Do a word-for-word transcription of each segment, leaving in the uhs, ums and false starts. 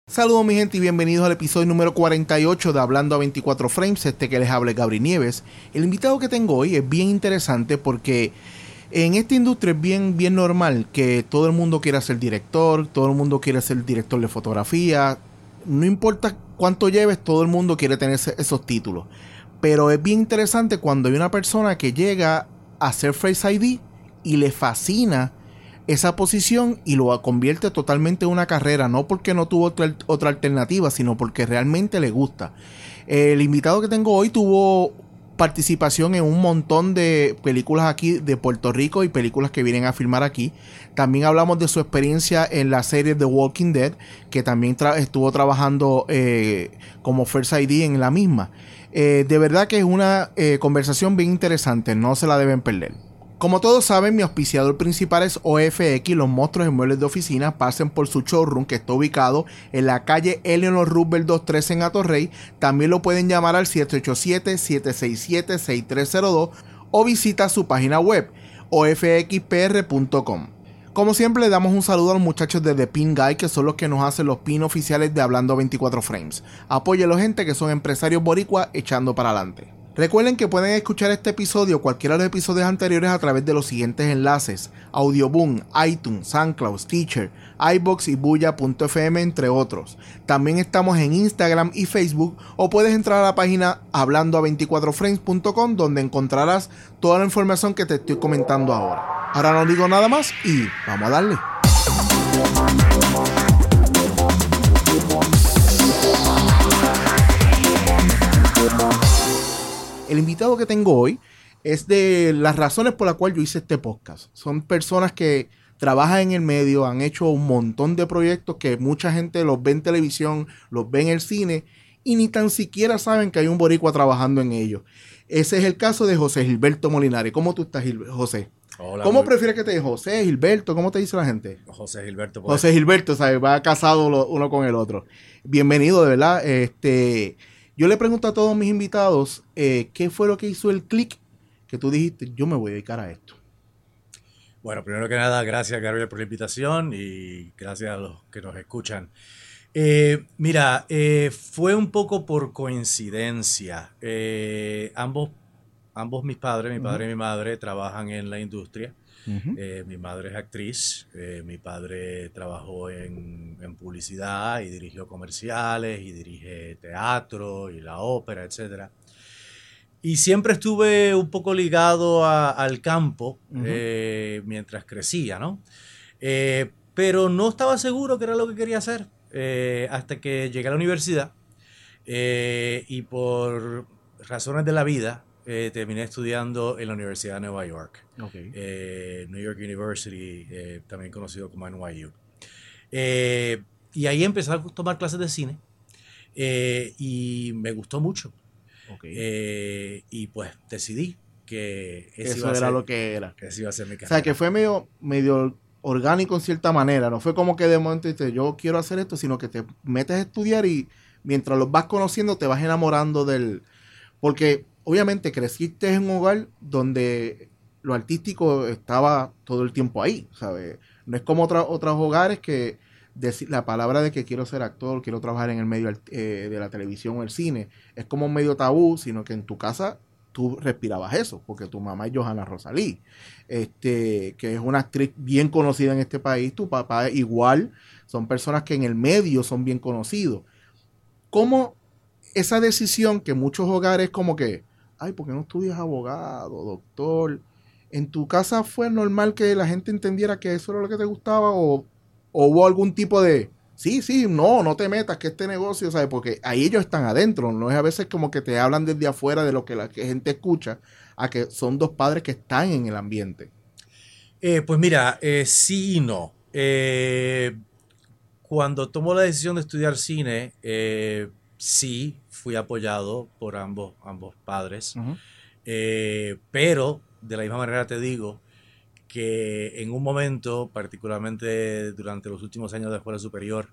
Saludos mi gente y bienvenidos al episodio número cuarenta y ocho de Hablando a veinticuatro Frames, este que les habla es Gabri Nieves. El invitado que tengo hoy es bien interesante porque en esta industria es bien, bien normal que todo el mundo quiera ser director, todo el mundo quiere ser director de fotografía, no importa cuánto lleves, todo el mundo quiere tener esos títulos. Pero es bien interesante cuando hay una persona que llega a hacer Face I D y le fascina esa posición y lo convierte totalmente en una carrera, no porque no tuvo otra, otra alternativa, sino porque realmente le gusta. El invitado que tengo hoy tuvo participación en un montón de películas aquí de Puerto Rico y películas que vienen a filmar aquí. También hablamos de su experiencia en la serie The Walking Dead, que también tra- estuvo trabajando eh, como First I D en la misma. Eh, de verdad que es una eh, conversación bien interesante, no se la deben perder. Como todos saben, mi auspiciador principal es O F X, los monstruos en muebles de oficina. Pasen por su showroom que está ubicado en la calle Eleanor Roosevelt doscientos trece en Atorrey. También lo pueden llamar al siete ocho siete, siete seis siete, seis tres cero dos o visita su página web o f x p r punto com. Como siempre le damos un saludo a los muchachos de The Pin Guy, que son los que nos hacen los pin oficiales de Hablando veinticuatro Frames. Apóyenlo, gente, que son empresarios boricua echando para adelante. Recuerden que pueden escuchar este episodio o cualquiera de los episodios anteriores a través de los siguientes enlaces: Audioboom, iTunes, SoundCloud, Stitcher, iVoox y Buya punto f m, entre otros. También estamos en Instagram y Facebook, o puedes entrar a la página hablando a veinticuatro frames punto com, donde encontrarás toda la información que te estoy comentando ahora. Ahora no digo nada más y vamos a darle. El invitado que tengo hoy es de las razones por las cuales yo hice este podcast. Son personas que trabajan en el medio, han hecho un montón de proyectos que mucha gente los ve en televisión, los ve en el cine y ni tan siquiera saben que hay un boricua trabajando en ellos. Ese es el caso de José Gilberto Molinari. ¿Cómo tú estás, Gil- José? Hola, ¿Cómo muy... prefieres que te diga José, Gilberto? ¿Cómo te dice la gente? José Gilberto. Pues. José Gilberto, ¿sabes? Va casado lo, uno con el otro. Bienvenido, de verdad. Este, yo le pregunto a todos mis invitados, eh, ¿qué fue lo que hizo el click que tú dijiste, yo me voy a dedicar a esto? Bueno, primero que nada, gracias, Gabriel, por la invitación y gracias a los que nos escuchan. Eh, mira, eh, fue un poco por coincidencia. Eh, ambos, ambos mis padres, mi padre uh-huh. y mi madre, trabajan en la industria. Uh-huh. Eh, mi madre es actriz, eh, mi padre trabajó en, en publicidad y dirigió comerciales y dirige teatro y la ópera, etcétera. Y siempre estuve un poco ligado a, al campo uh-huh. eh, mientras crecía, ¿no? Eh, pero no estaba seguro que era lo que quería hacer eh, hasta que llegué a la universidad eh, y por razones de la vida eh, terminé estudiando en la Universidad de Nueva York. Okay. Eh, New York University, eh, también conocido como N Y U. Eh, y ahí empecé a tomar clases de cine eh, y me gustó mucho. Okay. Eh, y pues decidí que eso iba a era ser, lo que era. Que eso iba a ser mi carrera. O sea, que fue medio, medio orgánico en cierta manera. No fue como que de momento dices, yo quiero hacer esto, sino que te metes a estudiar y mientras los vas conociendo te vas enamorando del... Porque obviamente creciste en un hogar donde lo artístico estaba todo el tiempo ahí, ¿sabes? No es como otra, otros hogares que decir la palabra de que quiero ser actor, quiero trabajar en el medio eh, de la televisión o el cine, es como un medio tabú, sino que en tu casa tú respirabas eso, porque tu mamá es Johanna Rosalí, este, que es una actriz bien conocida en este país, tu papá igual, son personas que en el medio son bien conocidos. ¿Cómo esa decisión que muchos hogares como que, ay, ¿por qué no estudias abogado, doctor? ¿En tu casa fue normal que la gente entendiera que eso era lo que te gustaba o, o hubo algún tipo de, sí, sí, no, no te metas, que este negocio, ¿sabes? Porque ahí ellos están adentro, no es a veces como que te hablan desde afuera de lo que la gente escucha, a que son dos padres que están en el ambiente. Eh, pues mira, eh, sí y no. Eh, cuando tomó la decisión de estudiar cine, eh, sí fui apoyado por ambos, ambos padres, uh-huh. eh, pero de la misma manera te digo que en un momento, particularmente durante los últimos años de escuela superior,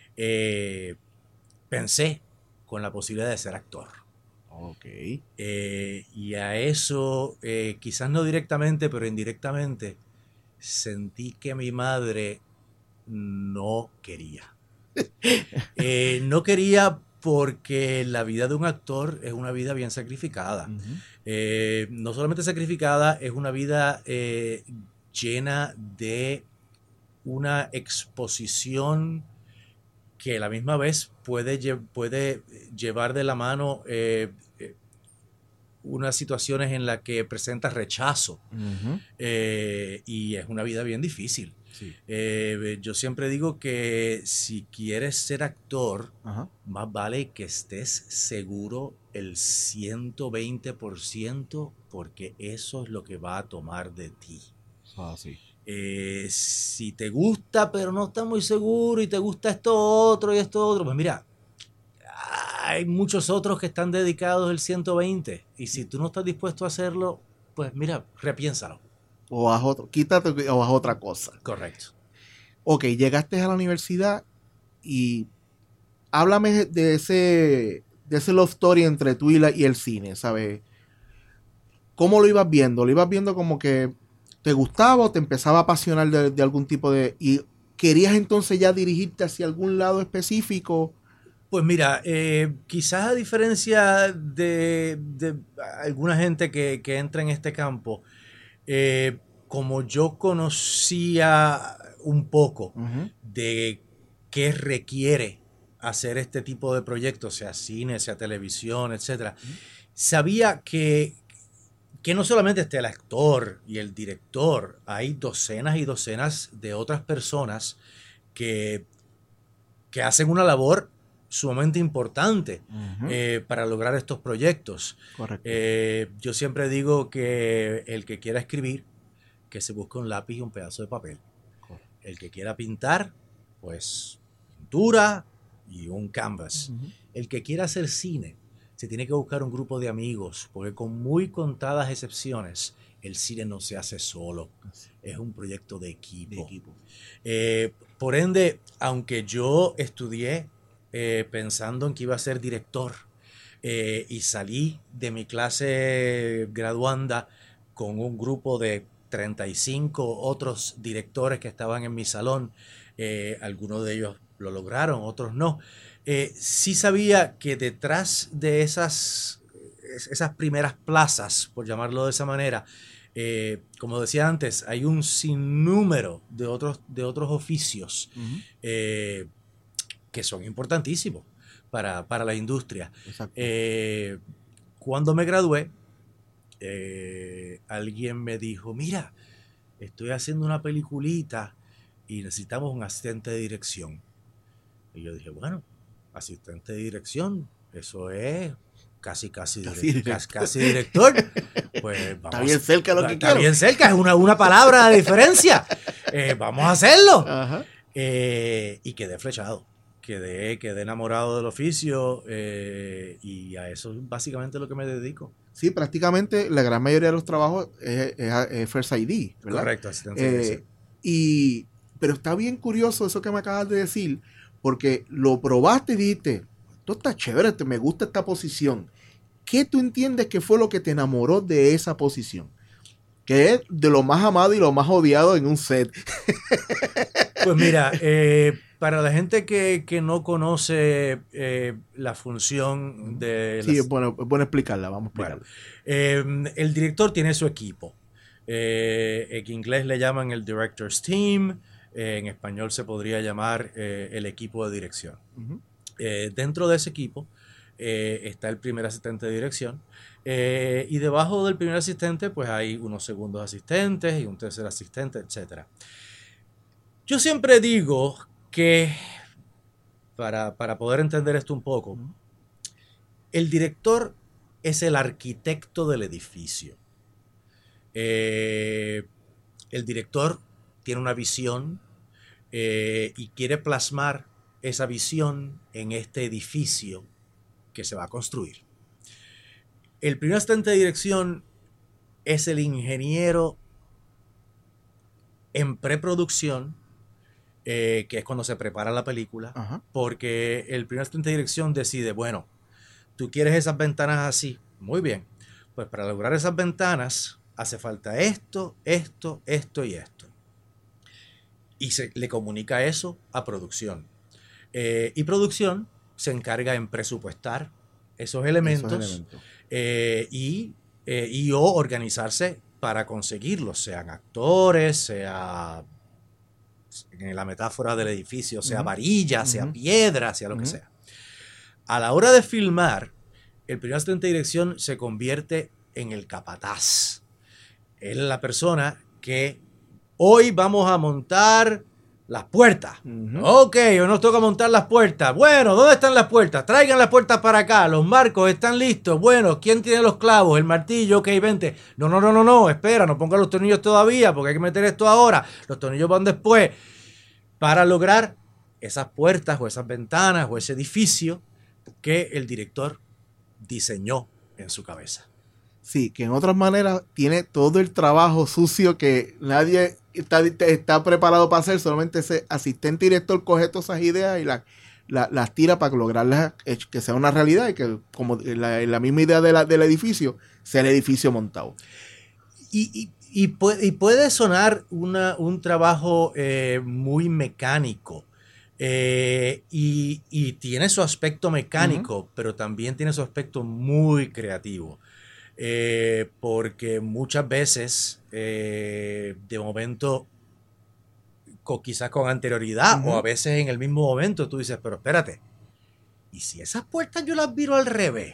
eh, pensé con la posibilidad de ser actor. Ok. Eh, y a eso, eh, quizás no directamente, pero indirectamente, sentí que mi madre no quería. Eh, no quería porque la vida de un actor es una vida bien sacrificada. Ujú. Eh, no solamente sacrificada, es una vida eh, llena de una exposición que a la misma vez puede, lle- puede llevar de la mano eh, eh, unas situaciones en las que presenta rechazo. Ujú. Eh, y es una vida bien difícil. Sí. Eh, yo siempre digo que si quieres ser actor, Ajá. más vale que estés seguro el ciento veinte por ciento porque eso es lo que va a tomar de ti. Ah, sí. Eh, si te gusta pero no estás muy seguro y te gusta esto otro y esto otro, pues mira, hay muchos otros que están dedicados el ciento veinte y si tú no estás dispuesto a hacerlo, pues mira, repiénsalo. O haz otro, quítate o haz otra cosa. Correcto. Ok, llegaste a la universidad y háblame de ese, de ese love story entre tú y, la, y el cine, ¿sabes? ¿Cómo lo ibas viendo? ¿Lo ibas viendo como que te gustaba o te empezaba a apasionar de, de algún tipo de... y querías entonces ya dirigirte hacia algún lado específico? Pues mira, eh, quizás a diferencia de, de alguna gente que, que entra en este campo, eh, como yo conocía un poco Ujú. de qué requiere hacer este tipo de proyectos, sea cine, sea televisión, etcétera, sabía que, que no solamente está el actor y el director, hay docenas y docenas de otras personas que, que hacen una labor sumamente importante Ujú. eh, para lograr estos proyectos. Correcto. Eh, yo siempre digo que el que quiera escribir, que se busque un lápiz y un pedazo de papel. Correcto. El que quiera pintar, pues pintura y un canvas. Ujú. El que quiera hacer cine, se tiene que buscar un grupo de amigos, porque con muy contadas excepciones, el cine no se hace solo. Es un proyecto de equipo. De equipo. Eh, por ende, aunque yo estudié eh, pensando en que iba a ser director eh, y salí de mi clase graduanda con un grupo de treinta y cinco otros directores que estaban en mi salón, eh, algunos de ellos lo lograron, otros no. Eh, sí sabía que detrás de esas, esas primeras plazas, por llamarlo de esa manera, eh, como decía antes, hay un sinnúmero de otros, de otros oficios Ujú. eh, que son importantísimos para, para la industria. Exacto. Eh, cuando me gradué, eh, alguien me dijo, mira, estoy haciendo una peliculita y necesitamos un asistente de dirección. Y yo dije, bueno, asistente de dirección, eso es casi, casi, Casi direct, casi, directo. casi director. Pues vamos, Está bien cerca de lo que está quiero. bien cerca, es una, una palabra de diferencia. Eh, vamos a hacerlo. Ajá. Eh, y quedé flechado. Quedé, quedé enamorado del oficio eh, y a eso es básicamente lo que me dedico. Sí, prácticamente la gran mayoría de los trabajos es, es, es First I D, ¿verdad? Correcto, asistente de Eh, dirección. y, pero está bien curioso eso que me acabas de decir, porque lo probaste y dijiste, esto está chévere, te- me gusta esta posición. ¿Qué tú entiendes que fue lo que te enamoró de esa posición? Que es de lo más amado y lo más odiado en un set. Pues mira, eh, para la gente que, que no conoce eh, la función de Sí, las, es bueno, es bueno explicarla, vamos a bueno, explicarla. eh, el director tiene su equipo. Eh, en inglés le llaman el Director's Team, eh, en español se podría llamar eh, el equipo de dirección. Ujú. Eh, dentro de ese equipo eh, está el primer asistente de dirección eh, y debajo del primer asistente pues hay unos segundos asistentes y un tercer asistente, etcétera. Yo siempre digo que, para, para poder entender esto un poco, Ujú. el director es el arquitecto del edificio. Eh, el director tiene una visión eh, y quiere plasmar esa visión en este edificio que se va a construir. El primer asistente de dirección es el ingeniero en preproducción, eh, que es cuando se prepara la película, Ajá. porque el primer asistente de dirección decide, bueno, tú quieres esas ventanas así, muy bien, pues para lograr esas ventanas hace falta esto, esto, esto y esto. Y se le comunica eso a producción. Eh, y producción se encarga en presupuestar esos elementos, esos elementos. Eh, y, eh, y o organizarse para conseguirlos, sean actores, sea en la metáfora del edificio, sea uh-huh. varilla, uh-huh. sea piedra, sea lo uh-huh. que sea. A la hora de filmar, el primer asistente de dirección se convierte en el capataz. Él es la persona que hoy vamos a montar las puertas. Uh-huh. Ok, hoy nos toca montar las puertas. Bueno, ¿dónde están las puertas? Traigan las puertas para acá. Los marcos están listos. Bueno, ¿quién tiene los clavos? El martillo. Ok, vente. No, no, no, no, no. Espera, no ponga los tornillos todavía porque hay que meter esto ahora. Los tornillos van después. Para lograr esas puertas o esas ventanas o ese edificio que el director diseñó en su cabeza. Sí, que en otras maneras tiene todo el trabajo sucio que nadie está, está preparado para hacer. Solamente ese asistente director coge todas esas ideas y las la, la tira para lograrlas que sea una realidad y que como la, la misma idea de la, del edificio sea el edificio montado. Y, y, y, puede, y puede sonar una, un trabajo eh, muy mecánico. Eh, y, y tiene su aspecto mecánico, uh-huh. pero también tiene su aspecto muy creativo. Eh, porque muchas veces, eh, de momento, con, quizás con anterioridad uh-huh. o a veces en el mismo momento, tú dices, pero espérate, ¿y si esas puertas yo las viro al revés?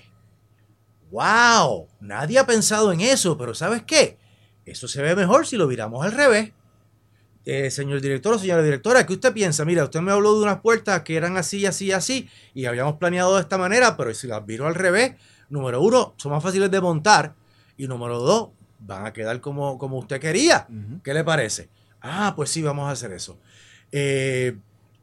¡Wow! Nadie ha pensado en eso, pero ¿sabes qué? Eso se ve mejor si lo viramos al revés. Eh, señor director o señora directora, ¿qué usted piensa? Mira, usted me habló de unas puertas que eran así, así, así, y habíamos planeado de esta manera, pero si las viro al revés, número uno, son más fáciles de montar, y número dos, van a quedar como, como usted quería. Uh-huh. ¿Qué le parece? Ah, pues sí, vamos a hacer eso. Eh,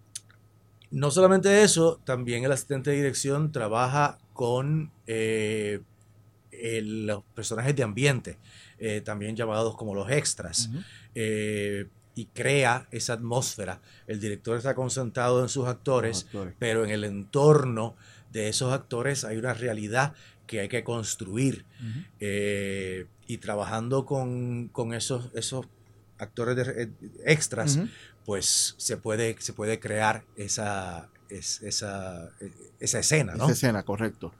no solamente eso, también el asistente de dirección trabaja con eh, el, los personajes de ambiente, eh, también llamados como los extras. Uh-huh. Eh, y crea esa atmósfera. El director está concentrado en sus actores, actores, pero en el entorno de esos actores hay una realidad que hay que construir. Uh-huh. Eh, y trabajando con, con esos, esos actores de, eh, extras, uh-huh. pues se puede, se puede crear esa, es, esa, esa escena, ¿no? Esa escena, correcto.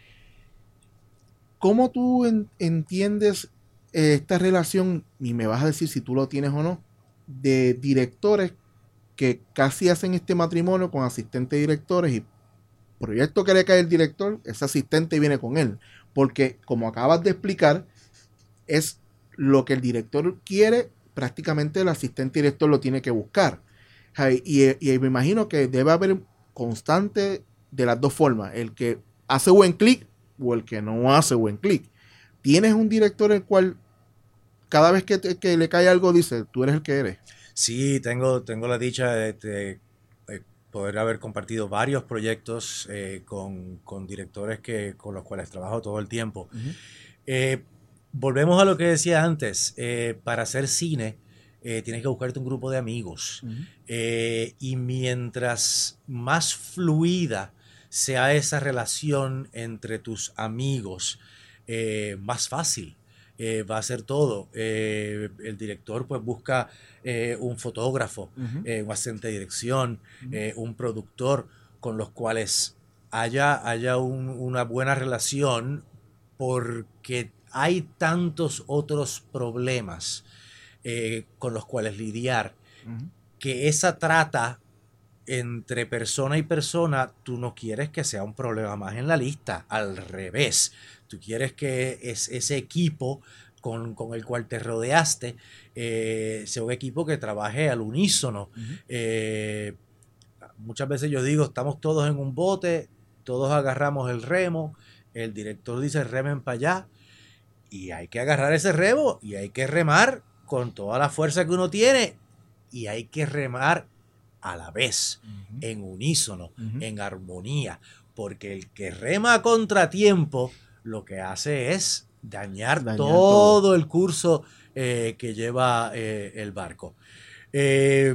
¿Cómo tú en, entiendes eh, esta relación, y me vas a decir si tú lo tienes o no, de directores que casi hacen este matrimonio con asistentes directores y proyecto que le cae el director, ese asistente viene con él? Porque como acabas de explicar, es lo que el director quiere, prácticamente el asistente director lo tiene que buscar. Y, y, y me imagino que debe haber constante de las dos formas, el que hace buen clic o el que no hace buen clic. ¿Tienes un director el cual cada vez que, te, que le cae algo dice, tú eres el que eres? Sí, tengo, tengo la dicha de, de, de poder haber compartido varios proyectos eh, con, con directores que, con los cuales trabajo todo el tiempo. Uh-huh. Eh, volvemos a lo que decía antes. Eh, para hacer cine eh, tienes que buscarte un grupo de amigos. Uh-huh. Eh, y mientras más fluida sea esa relación entre tus amigos, eh, más fácil Eh, va a ser todo. Eh, el director pues busca eh, un fotógrafo, uh-huh. eh, un asistente de dirección, uh-huh. eh, un productor con los cuales haya, haya un, una buena relación, porque hay tantos otros problemas eh, con los cuales lidiar, uh-huh. que esa trata entre persona y persona, tú no quieres que sea un problema más en la lista, al revés. Tú quieres que es, ese equipo con, con el cual te rodeaste eh, sea un equipo que trabaje al unísono. Uh-huh. Eh, muchas veces yo digo, estamos todos en un bote, todos agarramos el remo, el director dice remen para allá, y hay que agarrar ese remo y hay que remar con toda la fuerza que uno tiene, y hay que remar a la vez, uh-huh. en unísono, uh-huh. en armonía, porque el que rema a contratiempo lo que hace es dañar, dañar todo, todo el curso eh, que lleva eh, el barco. Eh,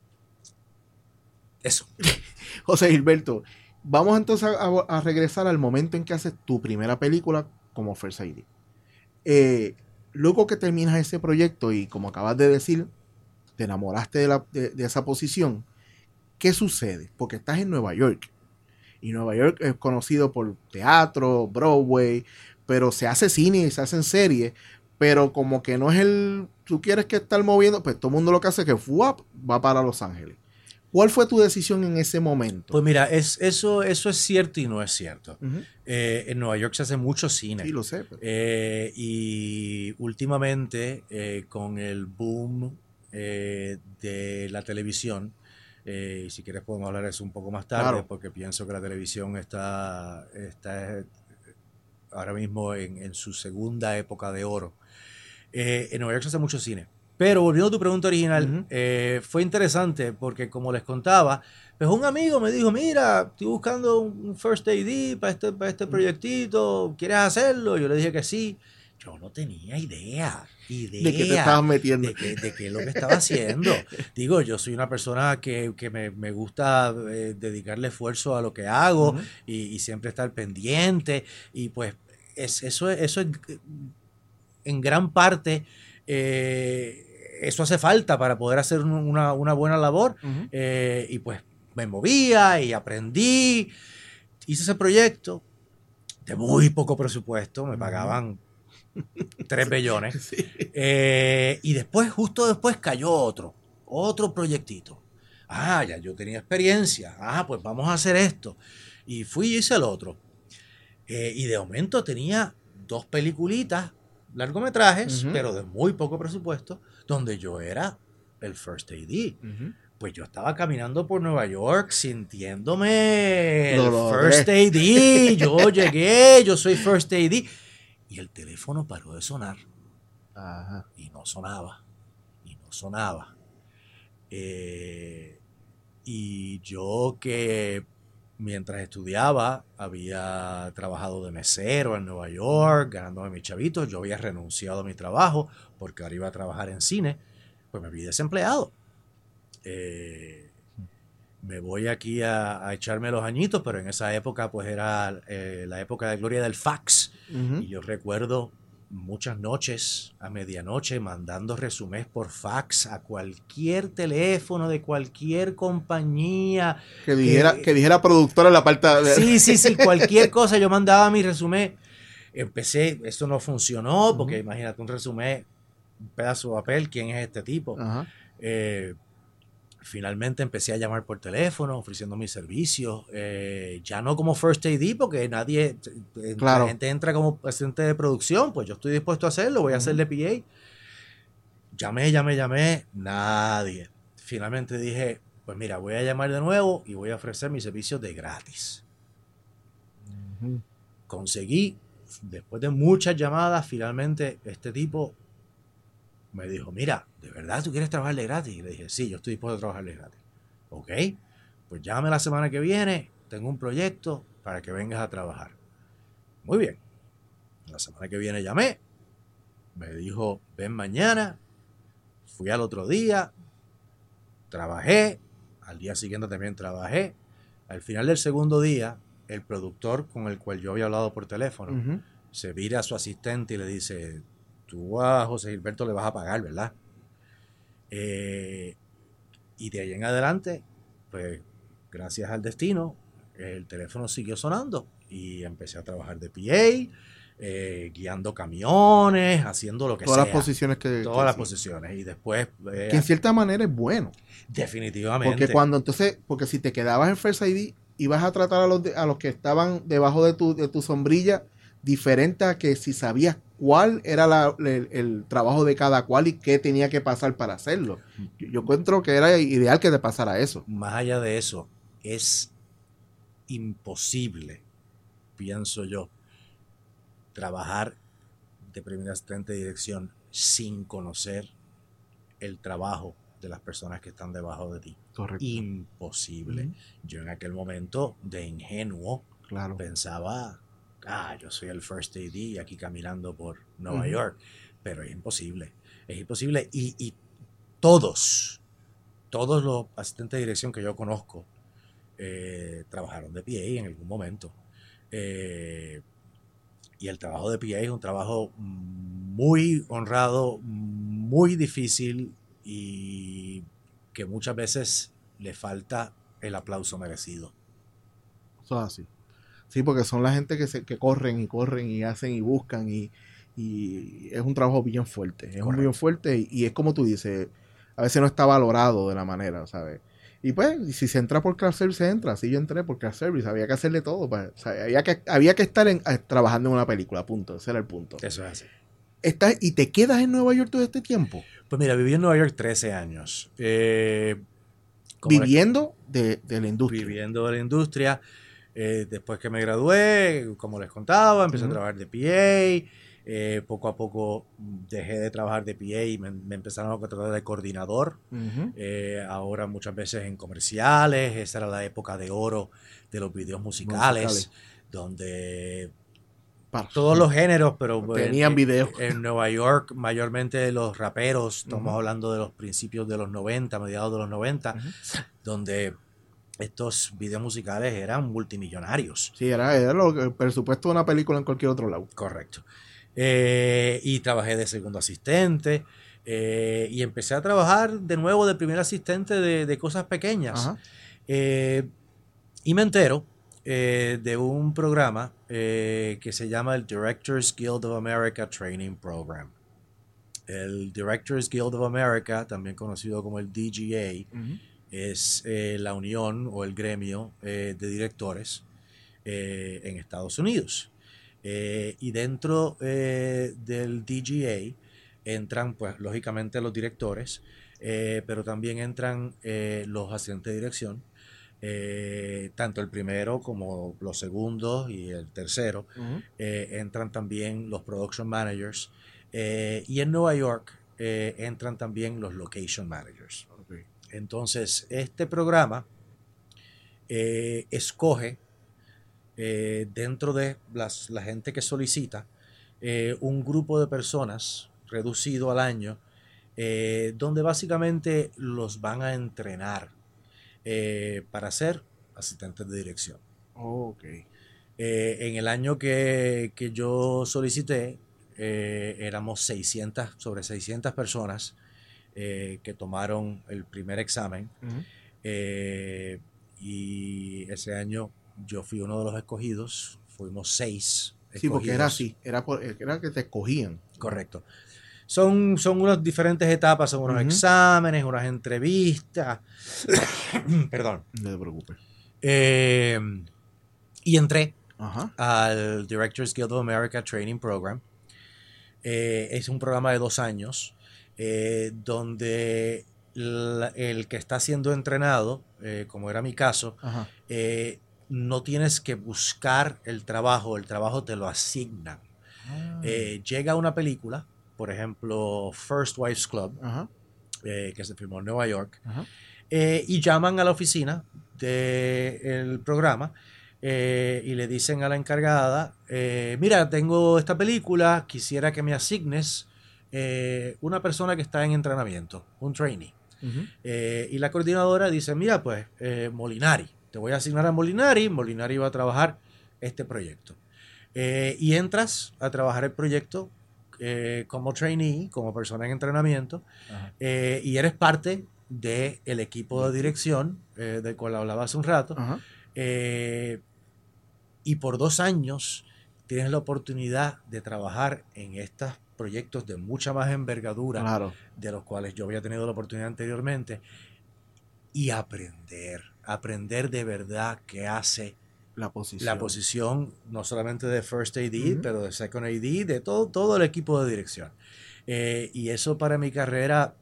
eso. José Gilberto, vamos entonces a, a regresar al momento en que haces tu primera película como First A D. Eh, luego que terminas ese proyecto y como acabas de decir, te enamoraste de, la, de, de esa posición, ¿Qué sucede? Porque estás en Nueva York. Y Nueva York es conocido por teatro, Broadway, pero se hace cine y se hacen series, pero como que no es el... Tú quieres que estar moviendo, pues todo el mundo lo que hace es que ¡fuap! Va para Los Ángeles. ¿Cuál fue tu decisión en ese momento? Pues mira, es, eso, eso es cierto y no es cierto. Uh-huh. Eh, en Nueva York se hace mucho cine. Sí, lo sé. Pero... Eh, y últimamente, eh, con el boom eh, de la televisión, eh, y si quieres podemos hablar de eso un poco más tarde, claro, porque pienso que la televisión está, está ahora mismo en, en su segunda época de oro. Eh, en Nueva York se hace mucho cine. Pero volviendo a tu pregunta original, uh-huh. eh, fue interesante porque, como les contaba, pues un amigo me dijo, mira, estoy buscando un First A D para este, para este proyectito, ¿quieres hacerlo? Yo le dije que sí. Yo no tenía idea, idea de que te estabas metiendo. De que, de que lo que estaba haciendo. Digo, yo soy una persona que, que me, me gusta eh, dedicarle esfuerzo a lo que hago, uh-huh, y, y siempre estar pendiente. Y pues es, eso, eso es en gran parte... Eh, eso hace falta para poder hacer una, una buena labor. Uh-huh. eh, y pues me movía y aprendí, hice ese proyecto de muy poco presupuesto, me uh-huh. pagaban tres billones. Sí. eh, y después, justo después cayó otro otro proyectito. Ah, ya yo tenía experiencia, ah, pues vamos a hacer esto, y fui y hice el otro, eh, y de momento tenía dos peliculitas, largometrajes, uh-huh. pero de muy poco presupuesto, donde yo era el First A D. Uh-huh. Pues yo estaba caminando por Nueva York sintiéndome el no, First A D. Yo llegué, yo soy First A D. Y el teléfono paró de sonar. Ajá. Y no sonaba. Y no sonaba. Eh, y yo que... mientras estudiaba, había trabajado de mesero en Nueva York, ganándome mis chavitos. Yo había renunciado a mi trabajo porque ahora iba a trabajar en cine. Pues me vi desempleado. Eh, me voy aquí a, a echarme los añitos, pero en esa época pues era eh, la época de gloria del fax. Uh-huh. Y yo recuerdo muchas noches a medianoche mandando resumés por fax a cualquier teléfono de cualquier compañía que dijera, que, que dijera productora en la parte de... sí, sí, sí, cualquier cosa yo mandaba mi resumé. Empecé, esto no funcionó porque uh-huh. imagínate un resumé, un pedazo de papel, ¿quién es este tipo? Uh-huh. eh, finalmente empecé a llamar por teléfono ofreciendo mis servicios, eh, ya no como First A D porque nadie, claro, la gente entra como asistente de producción, pues yo estoy dispuesto a hacerlo, voy a uh-huh. hacerle P A. Llamé, llamé, llamé, nadie. Finalmente dije, pues mira, voy a llamar de nuevo y voy a ofrecer mis servicios de gratis. Uh-huh. Conseguí, después de muchas llamadas, finalmente este tipo me dijo, mira, ¿de verdad tú quieres trabajarle gratis? Y le dije, sí, yo estoy dispuesto a trabajarle gratis. Ok, pues llámame la semana que viene, tengo un proyecto para que vengas a trabajar. Muy bien. La semana que viene llamé, me dijo, ven mañana. Fui al otro día, trabajé, al día siguiente también trabajé. Al final del segundo día, el productor con el cual yo había hablado por teléfono, uh-huh. se vira a su asistente y le dice, tú a José Gilberto le vas a pagar, ¿verdad? Eh, y de ahí en adelante, pues gracias al destino, el teléfono siguió sonando y empecé a trabajar de P A, eh, guiando camiones, haciendo lo que todas sea. Todas las posiciones que... Todas que las sí. posiciones. Y después... Eh, que en cierta manera es bueno. Definitivamente. Porque cuando entonces, porque si te quedabas en First A D, ibas a tratar a los, de, a los que estaban debajo de tu, de tu sombrilla diferente a que si sabías cuál era la, el, el trabajo de cada cual y qué tenía que pasar para hacerlo. Yo, yo encuentro que era ideal que te pasara eso. Más allá de eso, es imposible, pienso yo, trabajar de primer asistente de dirección sin conocer el trabajo de las personas que están debajo de ti. Correcto. Imposible. Uh-huh. Yo en aquel momento, de ingenuo, claro, pensaba... ah, yo soy el First A D aquí caminando por Nueva uh-huh. York, pero es imposible, es imposible y, y todos, todos los asistentes de dirección que yo conozco eh, trabajaron de P A en algún momento, eh, y el trabajo de P A es un trabajo muy honrado, muy difícil y que muchas veces le falta el aplauso merecido. Eso es así. Sí, porque son la gente que se que corren y corren y hacen y buscan y, y es un trabajo bien fuerte. Es Correcto. un bien fuerte y, y es como tú dices, a veces no está valorado de la manera, ¿sabes? Y pues, si se entra por craft service, se entra. Así yo entré por craft service. Había que hacerle todo. Pues, o sea, había, que, había que estar en, trabajando en una película, punto. Ese era el punto. Eso es así. ¿Estás, ¿Y te quedas en Nueva York todo este tiempo? Pues mira, viví en Nueva York trece años. Eh, viviendo de, de la industria. Viviendo de la industria. Eh, después que me gradué, como les contaba, empecé uh-huh. a trabajar de P A. Eh, poco a poco dejé de trabajar de P A y me, me empezaron a contratar de coordinador. Uh-huh. Eh, ahora muchas veces en comerciales. Esa era la época de oro de los videos musicales, musicales. donde Para, todos los géneros, pero tenían videos. En Nueva York, mayormente los raperos, estamos uh-huh. hablando de los principios de los noventa, mediados de los noventa, uh-huh. donde estos videos musicales eran multimillonarios. Sí, era, era lo, el presupuesto de una película en cualquier otro lado. Correcto. Eh, y trabajé de segundo asistente eh, y empecé a trabajar de nuevo de primer asistente de, de cosas pequeñas. Eh, y me entero eh, de un programa eh, que se llama el Directors Guild of America Training Program. El Directors Guild of America, también conocido como el D G A, uh-huh. es eh, la unión o el gremio eh, de directores eh, en Estados Unidos. Eh, y dentro eh, del D G A entran, pues, lógicamente los directores, eh, pero también entran eh, los asistentes de dirección, eh, tanto el primero como los segundos y el tercero. Uh-huh. eh, entran también los production managers, eh, y en Nueva York eh, entran también los location managers. Okay. Entonces, este programa eh, escoge Eh, dentro de las, la gente que solicita eh, un grupo de personas reducido al año eh, donde básicamente los van a entrenar eh, para ser asistentes de dirección. Oh, okay. Eh, en el año que, que yo solicité eh, éramos seiscientas, sobre seiscientas personas eh, que tomaron el primer examen. Uh-huh. eh, y ese año yo fui uno de los escogidos, fuimos seis escogidos. Sí, porque era así, era, por, era que te escogían. Correcto. Son, son unas diferentes etapas, son unos uh-huh. exámenes, unas entrevistas. Perdón. No te preocupes. Eh, y entré uh-huh. al Directors Guild of America Training Program. Eh, es un programa de dos años eh, donde la, el que está siendo entrenado, eh, como era mi caso, uh-huh. eh, no tienes que buscar el trabajo, el trabajo te lo asignan. Ah. Eh, llega una película, por ejemplo, First Wives Club, uh-huh. eh, que se filmó en Nueva York, uh-huh. eh, y llaman a la oficina del programa eh, y le dicen a la encargada, eh, mira, tengo esta película, quisiera que me asignes eh, una persona que está en entrenamiento, un trainee. Uh-huh. Eh, y la coordinadora dice, mira, pues, eh, Molinari. Te voy a asignar a Molinari, Molinari va a trabajar este proyecto. Eh, y entras a trabajar el proyecto eh, como trainee, como persona en entrenamiento, eh, y eres parte del equipo de dirección, eh, del cual hablaba hace un rato, eh, y por dos años tienes la oportunidad de trabajar en estos proyectos de mucha más envergadura, claro. de los cuales yo había tenido la oportunidad anteriormente, y aprender, aprender de verdad qué hace la posición, la posición no solamente de First A D, uh-huh. pero de Second A D, de todo, todo el equipo de dirección. Eh, y eso para mi carrera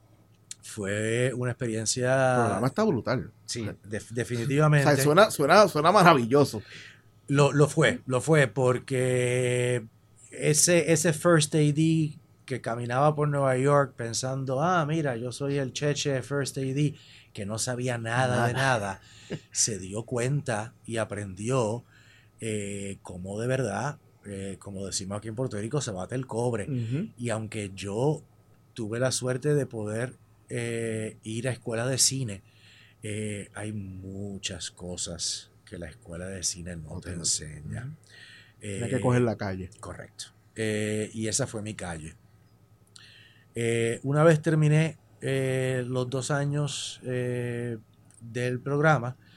fue una experiencia... El programa está brutal. Sí, de, definitivamente. O sea, suena, suena, suena maravilloso. Lo, lo fue, lo fue, porque ese, ese First A D que caminaba por Nueva York pensando, ah, mira, yo soy el cheche First A D, que no sabía nada, nada. de nada, se dio cuenta y aprendió eh, cómo de verdad, eh, como decimos aquí en Puerto Rico, se bate el cobre. Uh-huh. Y aunque yo tuve la suerte de poder eh, ir a escuela de cine, eh, hay muchas cosas que la escuela de cine no okay. te enseña. Uh-huh. eh, Hay que coger la calle. Correcto. Eh, y esa fue mi calle. Eh, una vez terminé eh, los dos años eh, del programa,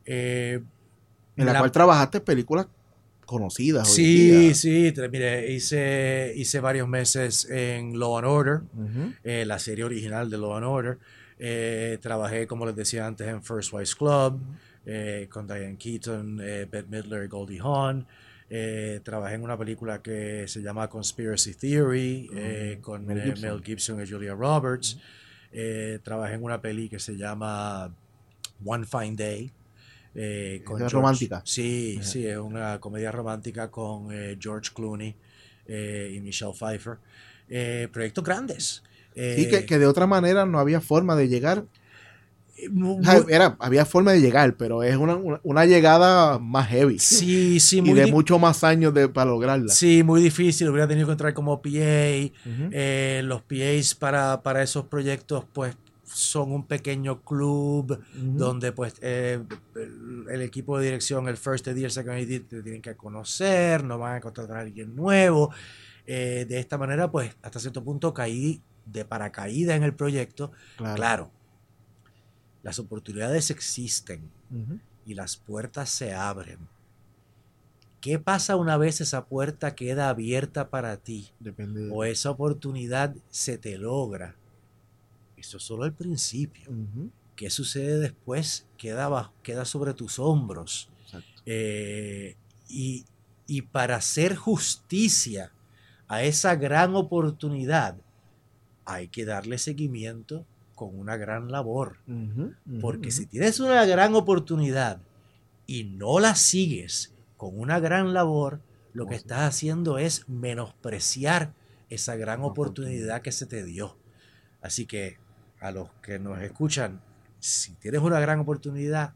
Eh, en la, la cual trabajaste películas conocidas. Sí, sí, mire, hice, hice varios meses en Law and Order, uh-huh. eh, la serie original de Law and Order. Eh, trabajé, como les decía antes, en First Wives Club, eh, con Diane Keaton, eh, Bette Midler y Goldie Hawn. Eh, trabajé en una película que se llama Conspiracy Theory, uh-huh. eh, con Mel Gibson. Eh, Mel Gibson y Julia Roberts. Uh-huh. eh, trabajé en una peli que se llama One Fine Day. Eh, con ¿Es George, romántica? Sí, uh-huh. sí, es una comedia romántica con eh, George Clooney eh, y Michelle Pfeiffer. Eh, proyectos grandes. Eh, sí, que, que de otra manera no había forma de llegar. Muy, Era, había forma de llegar, pero es una, una, una llegada más heavy. Sí, sí, muy y de di- mucho más años de, para lograrla. Sí, muy difícil. Hubiera tenido que entrar como P A. Uh-huh. Eh, los P As para, para esos proyectos, pues, son un pequeño club uh-huh. donde, pues, eh, el, el equipo de dirección, el First A D y el Second A D, te tienen que conocer, no van a contratar a alguien nuevo. Eh, de esta manera, pues, hasta cierto punto caí de paracaídas en el proyecto. Claro. claro Las oportunidades existen uh-huh. y las puertas se abren. ¿Qué pasa una vez esa puerta queda abierta para ti? Depende de o esa oportunidad se te logra. Eso es solo el principio. Uh-huh. ¿Qué sucede después? Queda, bajo, queda sobre tus hombros. Eh, y, y para hacer justicia a esa gran oportunidad, hay que darle seguimiento con una gran labor. Uh-huh, uh-huh, Porque uh-huh. si tienes una gran oportunidad y no la sigues con una gran labor, lo que estás haciendo es menospreciar esa gran Una oportunidad, oportunidad que se te dio. Así que a los que nos escuchan, si tienes una gran oportunidad,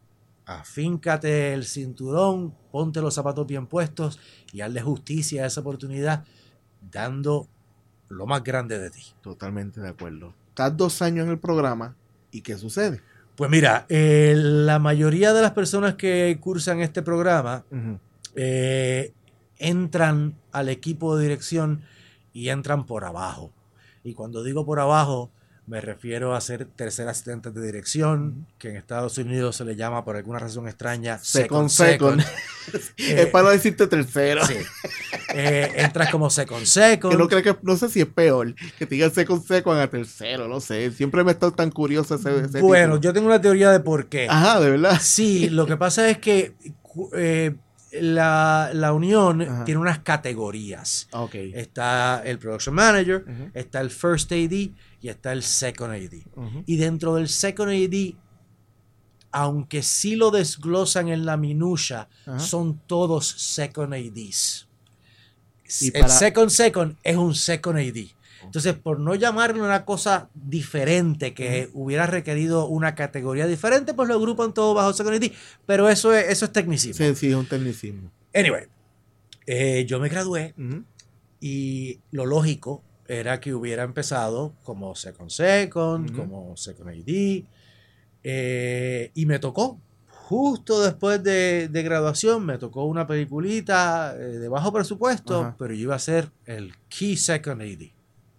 afíncate el cinturón, ponte los zapatos bien puestos y hazle justicia a esa oportunidad, dando lo más grande de ti. Totalmente de acuerdo. Estás dos años en el programa, ¿y qué sucede? Pues mira, eh, la mayoría de las personas que cursan este programa uh-huh. eh, entran al equipo de dirección y entran por abajo. Y cuando digo por abajo, me refiero a ser tercer asistente de dirección, que en Estados Unidos se le llama, por alguna razón extraña, second second. second. eh, es para no decirte tercero. Sí. Eh, entras como second second. Que no creo que, no sé si es peor que te digan second second a tercero, no sé. Siempre me he estado tan curioso ese, ese Bueno, título. Yo tengo una teoría de por qué. Ajá, de verdad. Sí, lo que pasa es que eh, la, la unión Ajá. tiene unas categorías. Okay. Está el Production Manager, uh-huh. está el First A D y está el Second A D. Uh-huh. Y dentro del Second A D, aunque sí lo desglosan en la minucia, uh-huh. son todos Second A Ds. El para... Second Second es un Second A D. Entonces, por no llamarle una cosa diferente que uh-huh. hubiera requerido una categoría diferente, pues lo agrupan todo bajo Second A D. Pero eso es, eso es tecnicismo. Sí, sí, es un tecnicismo. Anyway, eh, yo me gradué uh-huh. y lo lógico era que hubiera empezado como Second Second, uh-huh. como Second A D. Eh, y me tocó. Justo después de, de graduación me tocó una peliculita eh, de bajo presupuesto, uh-huh. pero yo iba a ser el Key Second A D.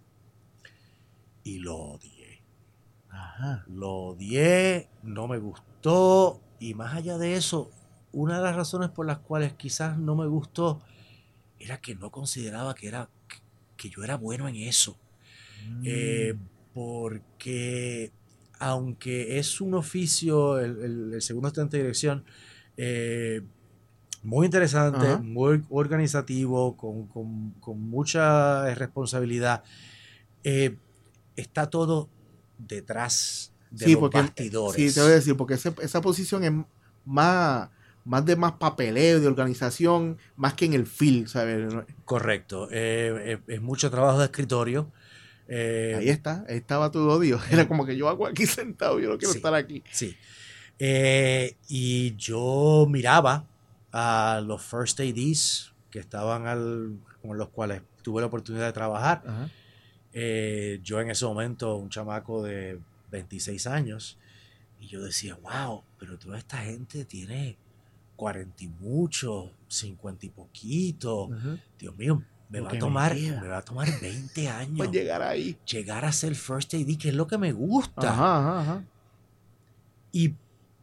Y lo odié. Ajá. Lo odié, no me gustó. Y más allá de eso, una de las razones por las cuales quizás no me gustó era que no consideraba que, era, que, que yo era bueno en eso. Mm. Eh, porque aunque es un oficio, el, el, el segundo asistente de dirección, eh, muy interesante, uh-huh. muy organizativo, con, con, con mucha responsabilidad, eh, está todo detrás de sí, los porque, bastidores. Sí, te voy a decir, porque ese, esa posición es más, más de más papeleo, de organización, más que en el field, ¿sabes? Correcto. Eh, es, es mucho trabajo de escritorio. Eh, ahí está, ahí estaba tu odio. Era como que yo hago aquí sentado, yo no quiero sí, estar aquí. Sí. Eh, y yo miraba a los First A Ds que estaban al, con los cuales tuve la oportunidad de trabajar. Uh-huh. Eh, yo en ese momento, un chamaco de veintiséis años, y yo decía, wow, pero toda esta gente tiene cuarenta y mucho, cincuenta y poquito. Uh-huh. Dios mío, me va, a tomar, me, me va a tomar veinte años. Pues llegar ahí. Llegar a ser First A D, que es lo que me gusta. Ajá, ajá, ajá. Y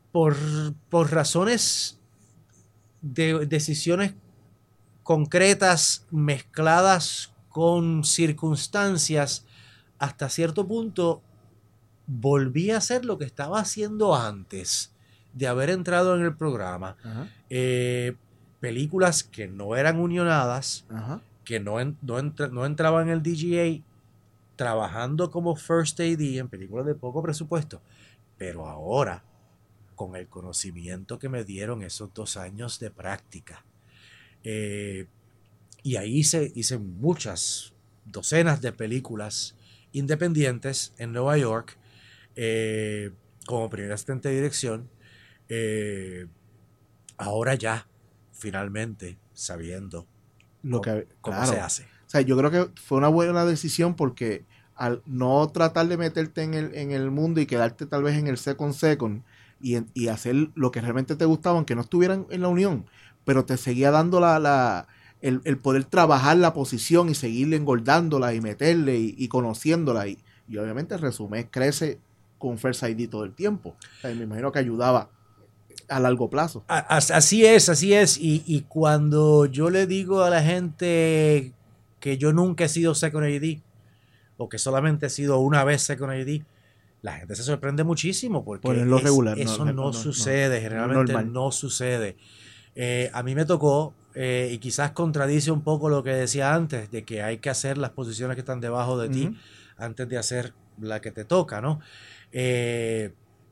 por, por razones de decisiones concretas mezcladas con circunstancias, hasta cierto punto volví a hacer lo que estaba haciendo antes de haber entrado en el programa. Ajá. Eh, películas que no eran unionadas, Ajá. que no, en, no, entra, no entraban en el D G A, trabajando como First A D en películas de poco presupuesto. Pero ahora, con el conocimiento que me dieron esos dos años de práctica, eh, y ahí hice, hice muchas, docenas de películas independientes en Nueva York, eh, como primer asistente de dirección, eh, ahora ya, finalmente, sabiendo Lo cómo, que, cómo claro. se hace. O sea, yo creo que fue una buena decisión porque al no tratar de meterte en el, en el mundo y quedarte tal vez en el second second y, en- y hacer lo que realmente te gustaba, aunque no estuvieran en la unión, pero te seguía dando la, la, el, el poder trabajar la posición y seguirle engordándola y meterle y, y conociéndola. Y, y obviamente el resumen crece con First I D todo el tiempo. O sea, me imagino que ayudaba a largo plazo. A- as- Así es, así es. Y, y cuando yo le digo a la gente que yo nunca he sido Second A D o que solamente he sido una vez Second A D, la gente se sorprende muchísimo Por porque lo es, regular, no, eso no, no no, no, sucede, no es generalmente normal. no sucede. Eh, a mí me tocó, eh, y quizás contradice un poco lo que decía antes, de que hay que hacer las posiciones que están debajo de ti Ujú. antes de hacer la que te toca, ¿no? Eh,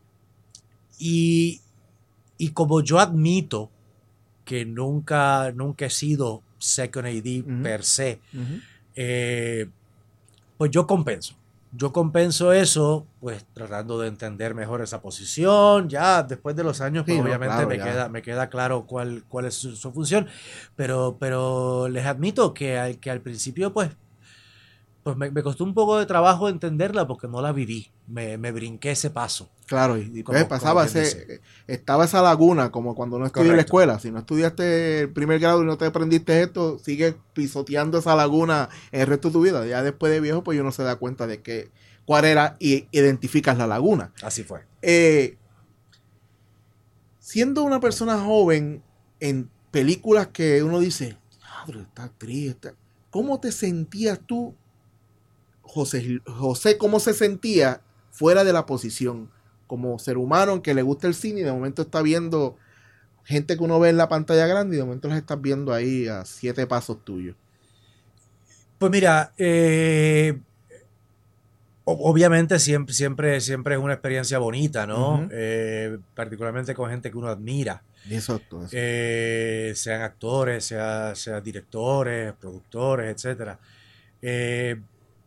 y, y como yo admito que nunca, nunca he sido Second A D Ujú. per se, Ujú. eh, pues yo compenso. Yo compenso eso, pues tratando de entender mejor esa posición. Ya después de los años, pues Sí, no, obviamente claro, me ya. queda, me queda claro cuál, cuál es su, su función. Pero, pero les admito que al, que al principio, pues, pues me, me costó un poco de trabajo entenderla porque no la viví. Me, me brinqué ese paso, Claro, y, y pues como, como pasaba quien dice. ese, estaba esa laguna, como cuando no estudié en la Correcto. escuela. Si no estudiaste el primer grado y no te aprendiste esto, sigues pisoteando esa laguna el resto de tu vida. Ya después de viejo, pues uno se da cuenta de que cuál era y identificas la laguna. Así fue. Eh, siendo una persona joven en películas que uno dice, madre, esta actriz, esta-". ¿Cómo te sentías tú, José, José, cómo se sentía fuera de la posición? Como ser humano que le gusta el cine y de momento está viendo gente que uno ve en la pantalla grande y de momento los estás viendo ahí a siete pasos tuyos. Pues mira, eh, o- obviamente siempre, siempre, siempre es una experiencia bonita, ¿no? Ujú. Eh, particularmente con gente que uno admira. Exacto, eso. Eh, sean actores, sea, sea directores, productores, etcétera. Eh,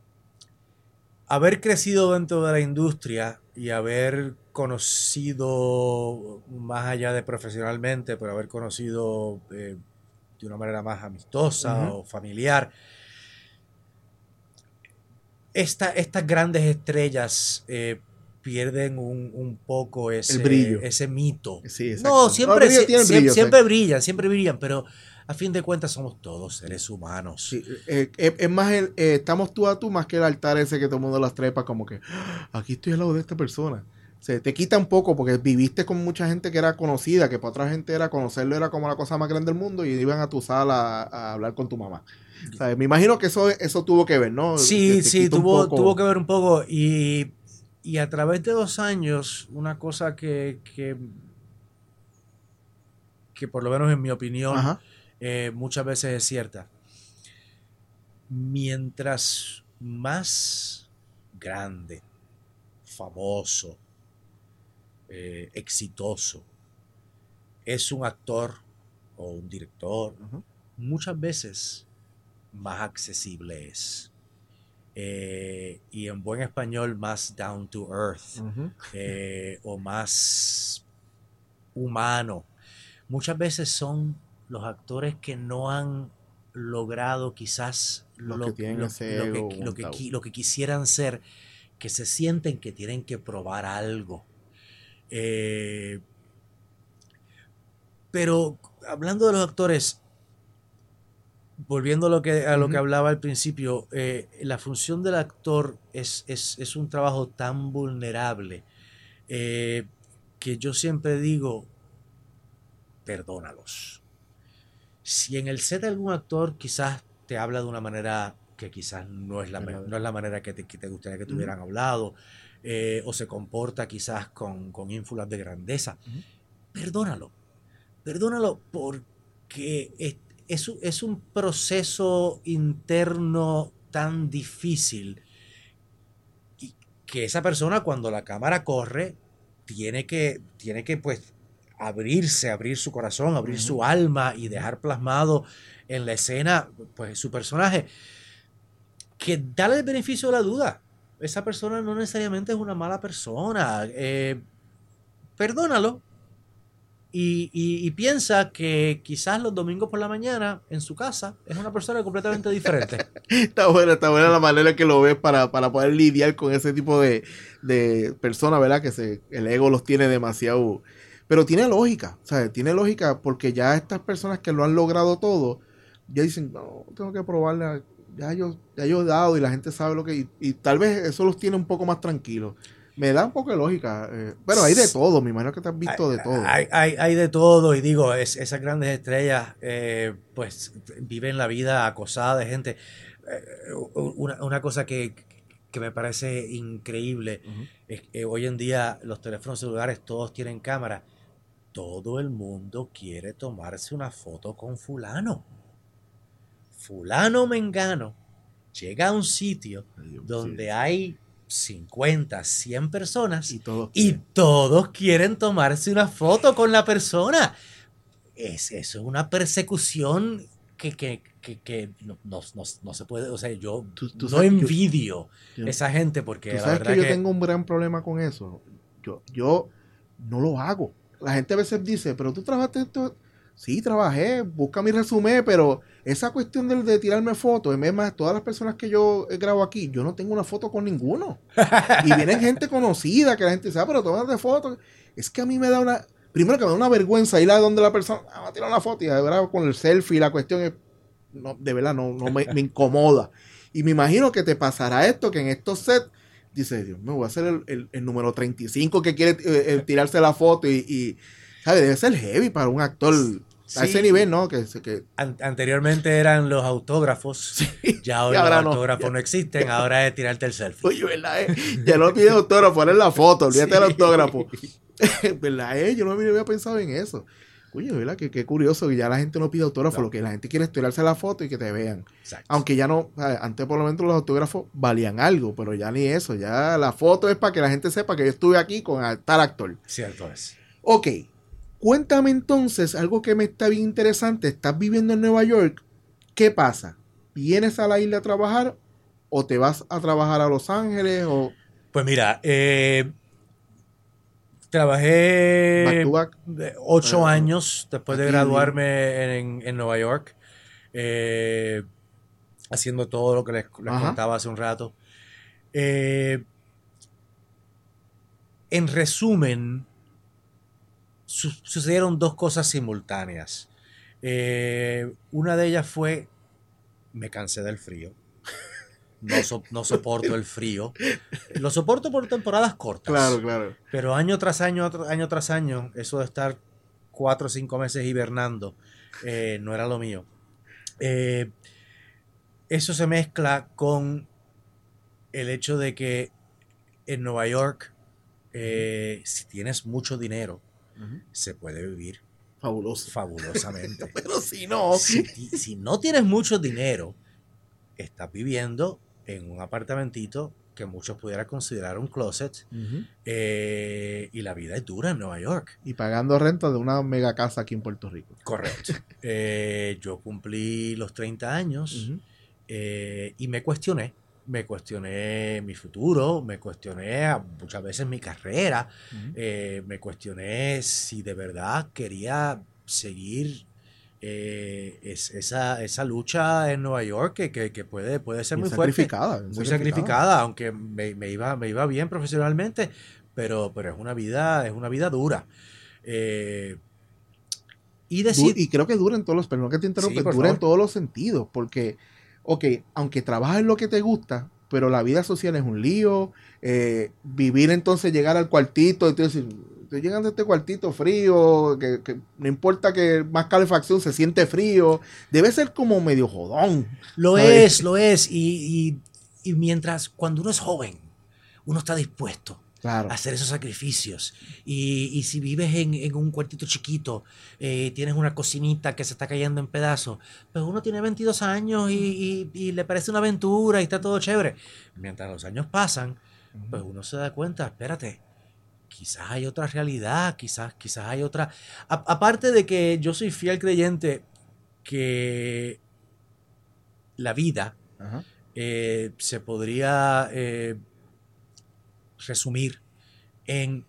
haber crecido dentro de la industria y haber conocido, más allá de profesionalmente, pero haber conocido eh, de una manera más amistosa Ujú. o familiar, esta, estas grandes estrellas eh, pierden un, un poco El brillo. ese, ese mito. Sí, No, exacto. No, el siempre, brillo sie- tiene el siempre, brillo, sí. siempre brillan, siempre brillan, pero a fin de cuentas somos todos seres humanos. Sí, eh, eh, es más, el, eh, estamos tú a tú más que el altar ese que todo el mundo las trepa como que "Ah, aquí estoy al lado de esta persona". Se te quita un poco porque viviste con mucha gente que era conocida, que para otra gente era conocerlo era como la cosa más grande del mundo y iban a tu sala a, a hablar con tu mamá. O sea, me imagino que eso, eso tuvo que ver, ¿no? Que Sí, te sí, quita un tuvo, poco. tuvo que ver un poco y, y a través de los años, una cosa que, que, que por lo menos en mi opinión Ajá. eh, muchas veces es cierta. Mientras más grande, famoso, eh, exitoso es un actor o un director, Ajá. muchas veces más accesible es. Eh, y en buen español, más down to earth Ajá. eh, o más humano. Muchas veces son los actores que no han logrado quizás Los que lo, tienen lo, ese lo, que, ego lo, que, montado. lo que quisieran ser, que se sienten que tienen que probar algo. Eh, pero hablando de los actores, volviendo a lo que, a lo que Ujú. hablaba al principio, eh, la función del actor es, es, es un trabajo tan vulnerable eh, que yo siempre digo, perdónalos. Si en el set algún actor quizás te habla de una manera que quizás no es la, me- no es la manera que te, que te gustaría que te hubieran hablado, eh, o se comporta quizás con, con ínfulas de grandeza, Ujú. perdónalo. Perdónalo porque es, es, un- es un proceso interno tan difícil y que esa persona cuando la cámara corre tiene que, tiene que pues abrirse, abrir su corazón, abrir Ujú. su alma y Ujú. dejar plasmado en la escena pues su personaje, que dale el beneficio de la duda. Esa persona no necesariamente es una mala persona. Eh, perdónalo y, y- y piensa que quizás los domingos por la mañana en su casa es una persona completamente diferente. Está buena, está buena la manera que lo ves para, para poder lidiar con ese tipo de, de personas, ¿verdad? Que se, el ego los tiene demasiado. Pero tiene lógica, ¿sabes? Tiene lógica porque ya estas personas que lo han logrado todo, ya dicen, no, tengo que probarla. Ya yo, ya yo he dado y la gente sabe lo que. Y, y tal vez eso los tiene un poco más tranquilos. Me da un poco de lógica. Eh, pero hay de todo, me imagino que te has Hay, visto de todo. hay, hay- hay de todo y digo, es, esas grandes estrellas eh, pues viven la vida acosada de gente. Eh, una, una cosa que, que me parece increíble Ujú. es que hoy en día los teléfonos celulares todos tienen cámara. Todo el mundo quiere tomarse una foto con fulano. Fulano Mengano llega a un sitio Ay, Dios, sí, donde sí. hay cincuenta, cien personas Y todos y quieren. todos quieren tomarse una foto con la persona. Es, eso es una persecución que, que, que, que no, no, no, no se puede, o sea, yo Tú, tú no sabes, yo, envidio yo- esa gente porque tú la sabes que verdad yo que tengo un gran problema con eso. Yo, yo no lo hago. La gente a veces dice, pero tú trabajaste esto. Sí, trabajé, busca mi resumen, pero esa cuestión de, de tirarme fotos, es más, todas las personas que yo grabo aquí, yo no tengo una foto con ninguno. Y vienen gente conocida que la gente dice, ah, pero tómate fotos. Es que a mí me da una, primero que me da una vergüenza ir a donde la persona, ah, va a tirar una foto y de verdad con el selfie, la cuestión es, no, de verdad, no, no me, me incomoda. Y me imagino que te pasará esto, que en estos sets, dice, Dios, me voy a hacer el, el, el número treinta y cinco que quiere eh, eh, tirarse la foto y, y, ¿sabes? Debe ser heavy para un actor a ese sí, nivel, ¿no? Que, que an- anteriormente eran los autógrafos, sí, ya y hoy los ahora no. autógrafos Ya, no existen, ya, ahora es tirarte el selfie. oye, ¿verdad? Eh? Ya no pide autógrafo, ahora es la foto, olvídate del autógrafo. Sí. ¿Verdad? Eh? Yo no había pensado en eso. Oye, ¿verdad? Que qué curioso que ya la gente no pide autógrafo, No, lo que la gente quiere es tirarse la foto y que te vean. exacto. Aunque ya no, ¿sabes? Antes por lo menos los autógrafos valían algo, pero ya ni eso, ya la foto es para que la gente sepa que yo estuve aquí con tal actor. Cierto es. Ok, cuéntame entonces algo que me está bien interesante. Estás viviendo en Nueva York, ¿qué pasa? ¿Vienes a la isla a trabajar o te vas a trabajar a Los Ángeles o Pues mira, eh, back trabajé to back? eh, ocho Eh, años después de aquí bien. graduarme en, en Nueva York, eh, haciendo todo lo que les, les Ajá. contaba hace un rato. Eh, en resumen, su- sucedieron dos cosas simultáneas. Eh, una de ellas fue, me cansé del frío. No, so- no soporto el frío. Lo soporto por temporadas Claro, cortas. claro. Pero año tras año, otro- año tras año, eso de estar cuatro o cinco meses hibernando, eh, no era lo mío. Eh, eso se mezcla con el hecho de que en Nueva York, eh, si tienes mucho dinero, Ujú. se puede vivir Fabuloso. fabulosamente. Pero si no, Si, ti- si no tienes mucho dinero, estás viviendo en un apartamentito que muchos pudieran considerar un closet, ujú, eh, y la vida es dura en Nueva York. y pagando renta de una mega casa aquí en Puerto Rico. Correcto. Eh, yo cumplí los treinta años, Ujú. eh, y me cuestioné. Me cuestioné mi futuro, me cuestioné a- muchas veces mi carrera, Ujú. eh, me cuestioné si de verdad quería seguir eh, es- esa, esa lucha en Nueva York que, que- que puede, puede ser Bien muy fuerte, sacrificada, bien muy sacrificada. sacrificada, aunque me, me iba, me iba bien profesionalmente, pero, pero es una vida, es una vida dura. Eh, y Du- decir, y creo que dura en todos los, perdón que te sí, interrumpa, por dura en favor. todos los sentidos, porque, ok, aunque trabajas en lo que te gusta, pero la vida social es un lío, eh, vivir entonces, llegar al cuartito, entonces, estoy llegando a este cuartito frío, que, que no importa que más calefacción, se siente frío. Debe ser como medio jodón. Lo ¿sabes? es, lo es. Y, y, y mientras, cuando uno es joven, uno está dispuesto Claro. a hacer esos sacrificios. Y, y si vives en, en un cuartito chiquito, eh, tienes una cocinita que se está cayendo en pedazos, pues uno tiene veintidós años y, y, y le parece una aventura y está todo chévere. Mientras los años pasan, pues uno se da cuenta, espérate, quizás hay otra realidad, quizás, quizás hay otra... A, aparte de que yo soy fiel creyente que la vida Ajá. eh, se podría eh, resumir en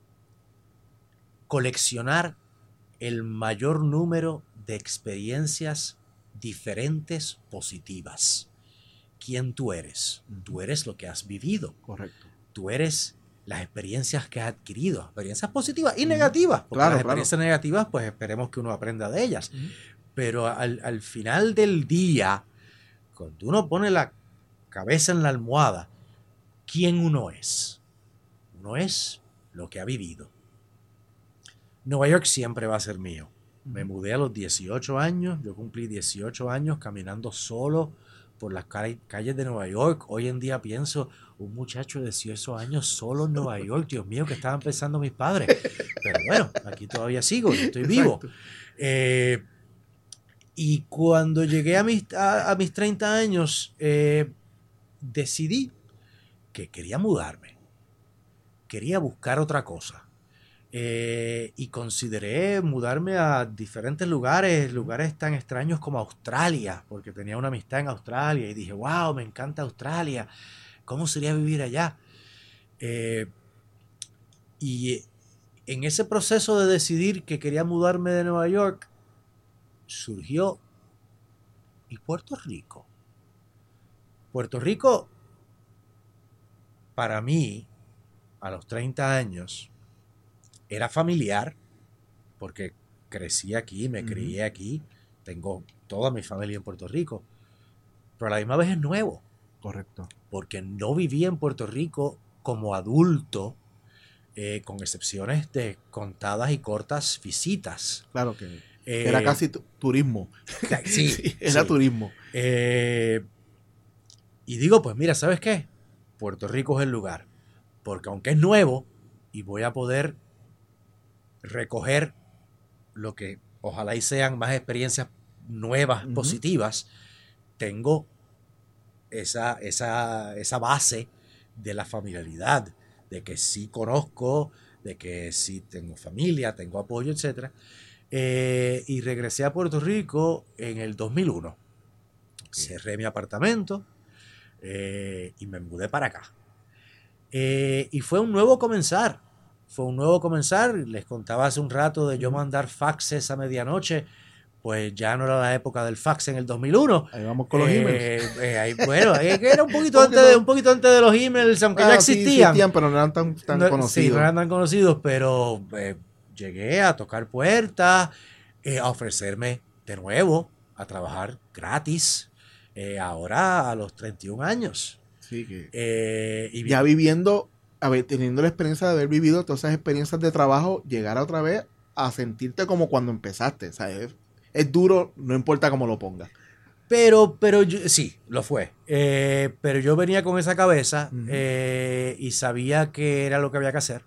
coleccionar el mayor número de experiencias diferentes positivas. ¿Quién tú eres? Tú eres lo que has vivido. Correcto. Tú eres las experiencias que has adquirido, experiencias positivas y negativas, porque claro, las experiencias claro. negativas, pues esperemos que uno aprenda de ellas. Uh-huh. Pero al, al final del día, cuando uno pone la cabeza en la almohada, ¿quién uno es? Uno es lo que ha vivido. Nueva York siempre va a ser mío. Me mudé a los dieciocho años, yo cumplí dieciocho años caminando solo por las calles de Nueva York. Hoy en día pienso, un muchacho de dieciocho años solo en Nueva York, Dios mío, que estaban pensando mis padres. Pero bueno, aquí todavía sigo, yo estoy vivo. Eh, y cuando llegué a mis, a, a mis treinta años, eh, decidí que quería mudarme. Quería buscar otra cosa. Eh, y consideré mudarme a diferentes lugares, lugares tan extraños como Australia, porque tenía una amistad en Australia y dije, wow, me encanta Australia, ¿cómo sería vivir allá? Eh, y en ese proceso de decidir que quería mudarme de Nueva York, surgió y Puerto Rico. Puerto Rico, para mí, a los treinta años, era familiar, porque crecí aquí, me uh-huh. crié aquí, tengo toda mi familia en Puerto Rico, pero a la misma vez es nuevo. Correcto. Porque no viví en Puerto Rico como adulto, eh, con excepciones de contadas y cortas visitas. Claro que, eh, que era casi tu- turismo. Sí, sí, era sí. turismo. Eh, y digo, pues mira, ¿sabes qué? Puerto Rico es el lugar, porque aunque es nuevo y voy a poder recoger lo que ojalá y sean más experiencias nuevas, uh-huh. positivas, tengo esa, esa, esa base de la familiaridad, de que sí conozco, de que sí tengo familia, tengo apoyo, etcétera. Eh, y regresé a Puerto Rico en el dos mil uno. Okay. Cerré mi apartamento eh, y me mudé para acá. Eh, y fue un nuevo comenzar. Fue un nuevo comenzar. Les contaba hace un rato de yo mandar faxes a medianoche. Pues ya no era la época del fax en el dos mil uno. Ahí vamos con los eh, emails. Eh, ahí, bueno, era un poquito, antes de, un poquito antes de los emails, aunque ah, ya existían. Sí, existían, pero no eran tan, tan no, conocidos. Sí, no eran tan conocidos, pero eh, llegué a tocar puertas, eh, a ofrecerme de nuevo, a trabajar gratis, eh, ahora a los treinta y un años. Sí, que eh, y ya viviendo, a ver, teniendo la experiencia de haber vivido todas esas experiencias de trabajo, llegar otra vez a sentirte como cuando empezaste, ¿sabes? Es duro, no importa cómo lo pongas. Pero, pero yo, sí, lo fue. Eh, pero yo venía con esa cabeza uh-huh. eh, y sabía que era lo que había que hacer.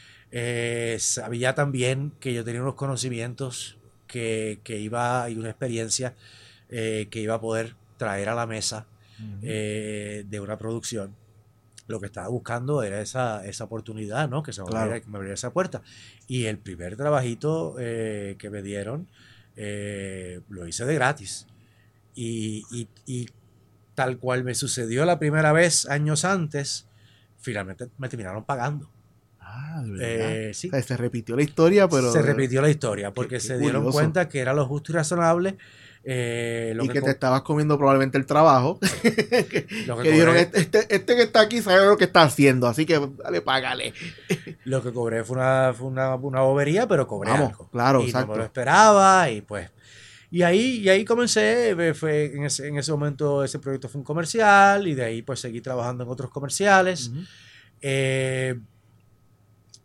Eh, sabía también que yo tenía unos conocimientos que, que iba y una experiencia eh, que iba a poder traer a la mesa uh-huh. eh, de una producción. Lo que estaba buscando era esa, esa oportunidad, ¿no? Que se me, claro. abriera, que me abriera esa puerta. Y el primer trabajito eh, que me dieron eh, lo hice de gratis. Y, y, y tal cual me sucedió la primera vez años antes, finalmente me terminaron pagando. Ah, de verdad. Eh, sí. O sea, se repitió la historia, pero... Se repitió la historia, porque qué, qué se dieron curioso. cuenta que era lo justo y razonable. Eh, lo y que, que co- te estabas comiendo probablemente el trabajo. que, lo que, que dijeron, este, este, este que está aquí sabe lo que está haciendo, así que dale, págale. Lo que cobré fue una, fue una, una bobería, pero cobré Vamos, algo. Claro, y exacto. no me lo esperaba, y pues... Y ahí, y ahí comencé, fue en ese, en ese momento ese proyecto fue un comercial, y de ahí pues seguí trabajando en otros comerciales. Uh-huh. Eh,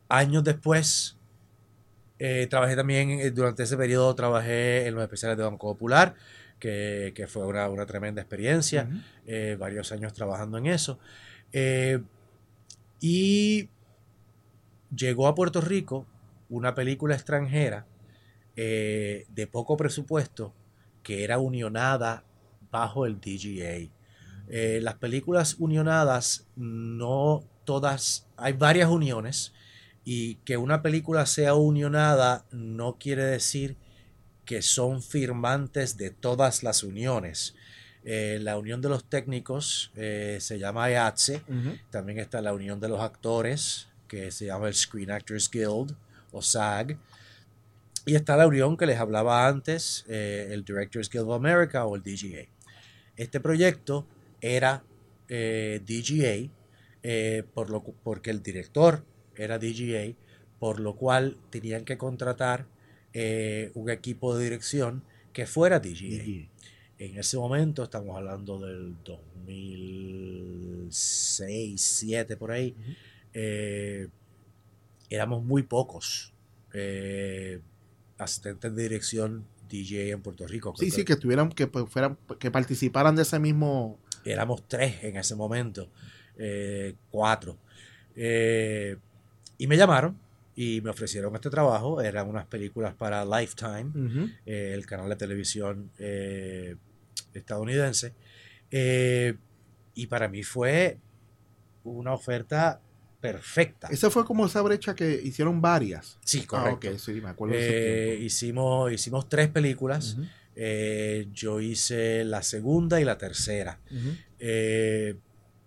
años después, eh, trabajé también, eh, durante ese periodo trabajé en los especiales de Banco Popular, que, que fue una, una tremenda experiencia, Ujú. eh, varios años trabajando en eso. Eh, y llegó a Puerto Rico una película extranjera, eh, de poco presupuesto, que era unionada bajo el D G A. Eh, las películas unionadas, no todas, hay varias uniones, y que una película sea unionada no quiere decir que son firmantes de todas las uniones. Eh, la unión de los técnicos, eh, se llama E A T S E, Ujú. también está la unión de los actores, que se llama el Screen Actors Guild o SAG, y está la unión que les hablaba antes, eh, el Directors Guild of America o el D G A. Este proyecto era, eh, D G A, eh, por lo, porque el director era D G A, por lo cual tenían que contratar, eh, un equipo de dirección que fuera D G A. D J. En ese momento, estamos hablando del dos mil seis, dos mil siete, por ahí, Ujú. eh, éramos muy pocos, eh, asistentes de dirección D J A en Puerto Rico. Creo Sí, sí, que que estuvieran, que pues, fueran, que participaran de ese mismo. éramos tres en ese momento, eh, cuatro. Eh, y me llamaron y me ofrecieron este trabajo. Eran unas películas para Lifetime, Ujú. eh, el canal de televisión, eh, estadounidense. Eh, y para mí fue una oferta perfecta. Esa fue como esa brecha que hicieron varias. Sí, Ah, ok, correcto. sí, me acuerdo de esos Eh, tiempos. hicimos, hicimos tres películas. Ujú. Eh, yo hice la segunda y la tercera. Ujú. Eh,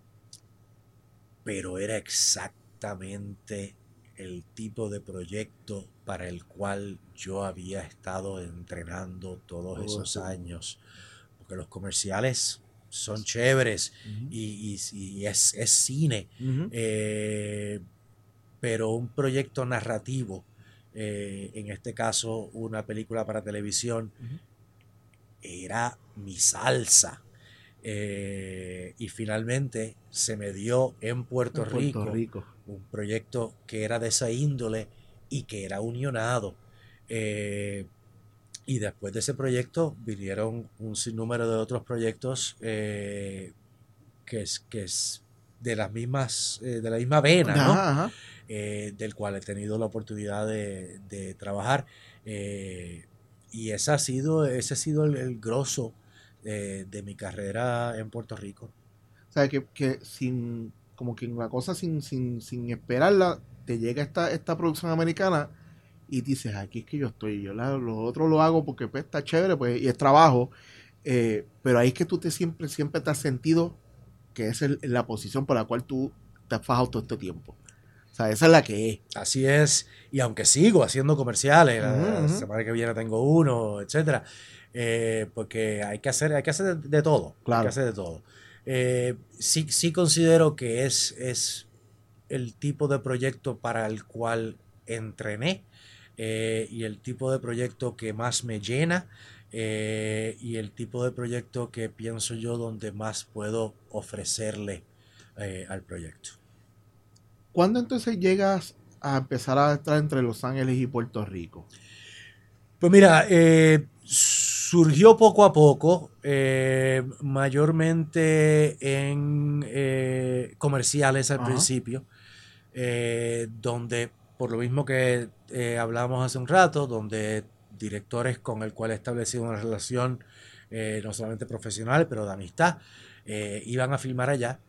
pero era exactamente el tipo de proyecto para el cual yo había estado entrenando todos Todo esos ese tiempo. años. Porque los comerciales son chéveres Ujú. y, y- y es, es cine. Ujú. Eh, pero un proyecto narrativo, eh, en este caso una película para televisión, Ujú. era mi salsa. Eh, y finalmente se me dio en Puerto En Puerto Rico Rico. un proyecto que era de esa índole y que era unionado. Eh, y después de ese proyecto vinieron un sinnúmero de otros proyectos, eh, que, es, que es de las mismas, eh, de la misma vena, ¿no? Ajá, ajá. Eh, del cual he tenido la oportunidad de, de trabajar. Eh, y ese ha sido, ese ha sido el, el grosso, eh, de mi carrera en Puerto Rico. O sea, que, que sin, como que una cosa sin, sin, sin esperarla, te llega esta, esta producción americana y dices, aquí es que yo estoy, yo la, lo otro lo hago porque pues está chévere, pues, y es trabajo, eh, pero ahí es que tú te siempre, siempre te has sentido que esa es la posición por la cual tú te has fajado todo este tiempo. O sea, esa es la que es. Así es, y aunque sigo haciendo comerciales, Ujú, la ujú. semana que viene tengo uno, etcétera, eh, porque hay que hacer, hay que hacer de, de todo, hay que Claro. hacer de todo. Eh, sí, sí considero que es, es el tipo de proyecto para el cual entrené, eh, y el tipo de proyecto que más me llena, eh, y el tipo de proyecto que pienso yo donde más puedo ofrecerle, eh, al proyecto. ¿Cuándo entonces llegas a empezar a estar entre Los Ángeles y Puerto Rico? Pues mira, eh, surgió poco a poco, eh, mayormente en, eh, comerciales al Ajá. principio, eh, donde, por lo mismo que, eh, hablábamos hace un rato, donde directores con el cual he establecido una relación, eh, no solamente profesional, pero de amistad, eh, iban a filmar allá,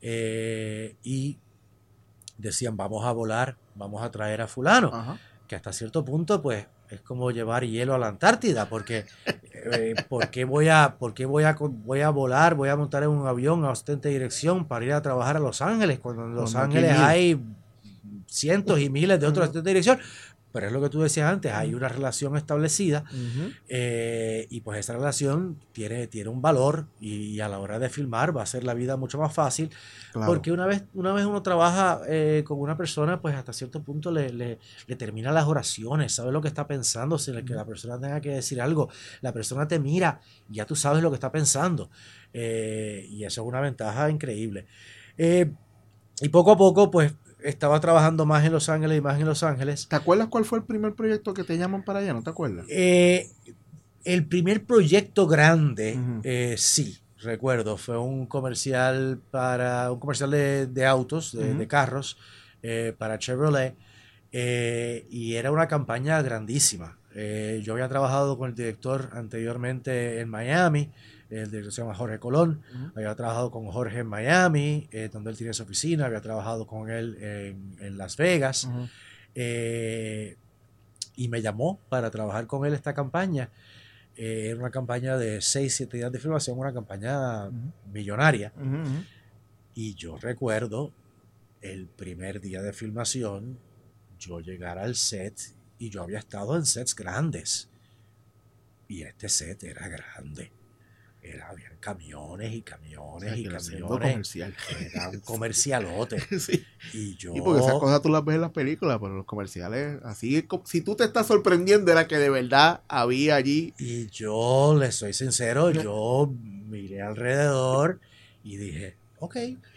eh, y decían, vamos a volar, vamos a traer a fulano, Ajá. que hasta cierto punto pues es como llevar hielo a la Antártida, porque, eh, ¿por qué voy a, por qué voy a, voy a volar, voy a montar en un avión a ostente dirección para ir a trabajar a Los Ángeles, cuando en Los Cuando aquí hay Ángeles miles. hay cientos y miles de otros Ujú. asistentes de dirección? Pero es lo que tú decías antes, hay una relación establecida, Ujú. eh, y pues esa relación tiene, tiene un valor, y, y a la hora de filmar va a ser la vida mucho más fácil, Claro. porque una vez, una vez uno trabaja, eh, con una persona, pues hasta cierto punto le, le, le termina las oraciones, sabe lo que está pensando, sin el que Ujú. la persona tenga que decir algo, la persona te mira y ya tú sabes lo que está pensando, eh, y eso es una ventaja increíble. Eh, y poco a poco, pues, estaba trabajando más en Los Ángeles y más en Los Ángeles. ¿Te acuerdas cuál fue el primer proyecto que te llaman para allá? ¿No te acuerdas? Eh, el primer proyecto grande, Ujú. eh, sí, recuerdo, fue un comercial para un comercial de, de autos, de, Ujú. de carros, eh, para Chevrolet, eh, y era una campaña grandísima. Eh, yo había trabajado con el director anteriormente en Miami, el director se llama Jorge Colón. Ujú. Había trabajado con Jorge en Miami, eh, donde él tiene su oficina. Había trabajado con él en, en Las Vegas. Ujú. eh, y me llamó para trabajar con él esta campaña. Eh, era una campaña de seis siete días de filmación, una campaña Ujú. millonaria. Ujú. Ujú. Y yo recuerdo el primer día de filmación, yo llegar al set, y yo había estado en sets grandes. Y este set era grande. Era, habían camiones y O camiones sea, y que era siendo camiones. comercial. Era un comercialote. Sí. Y Y porque esas yo, cosas tú las ves en las películas, pero los comerciales, así es como- si tú te estás sorprendiendo, era que de verdad había allí. y yo, les soy sincero, yo miré alrededor y dije, ok,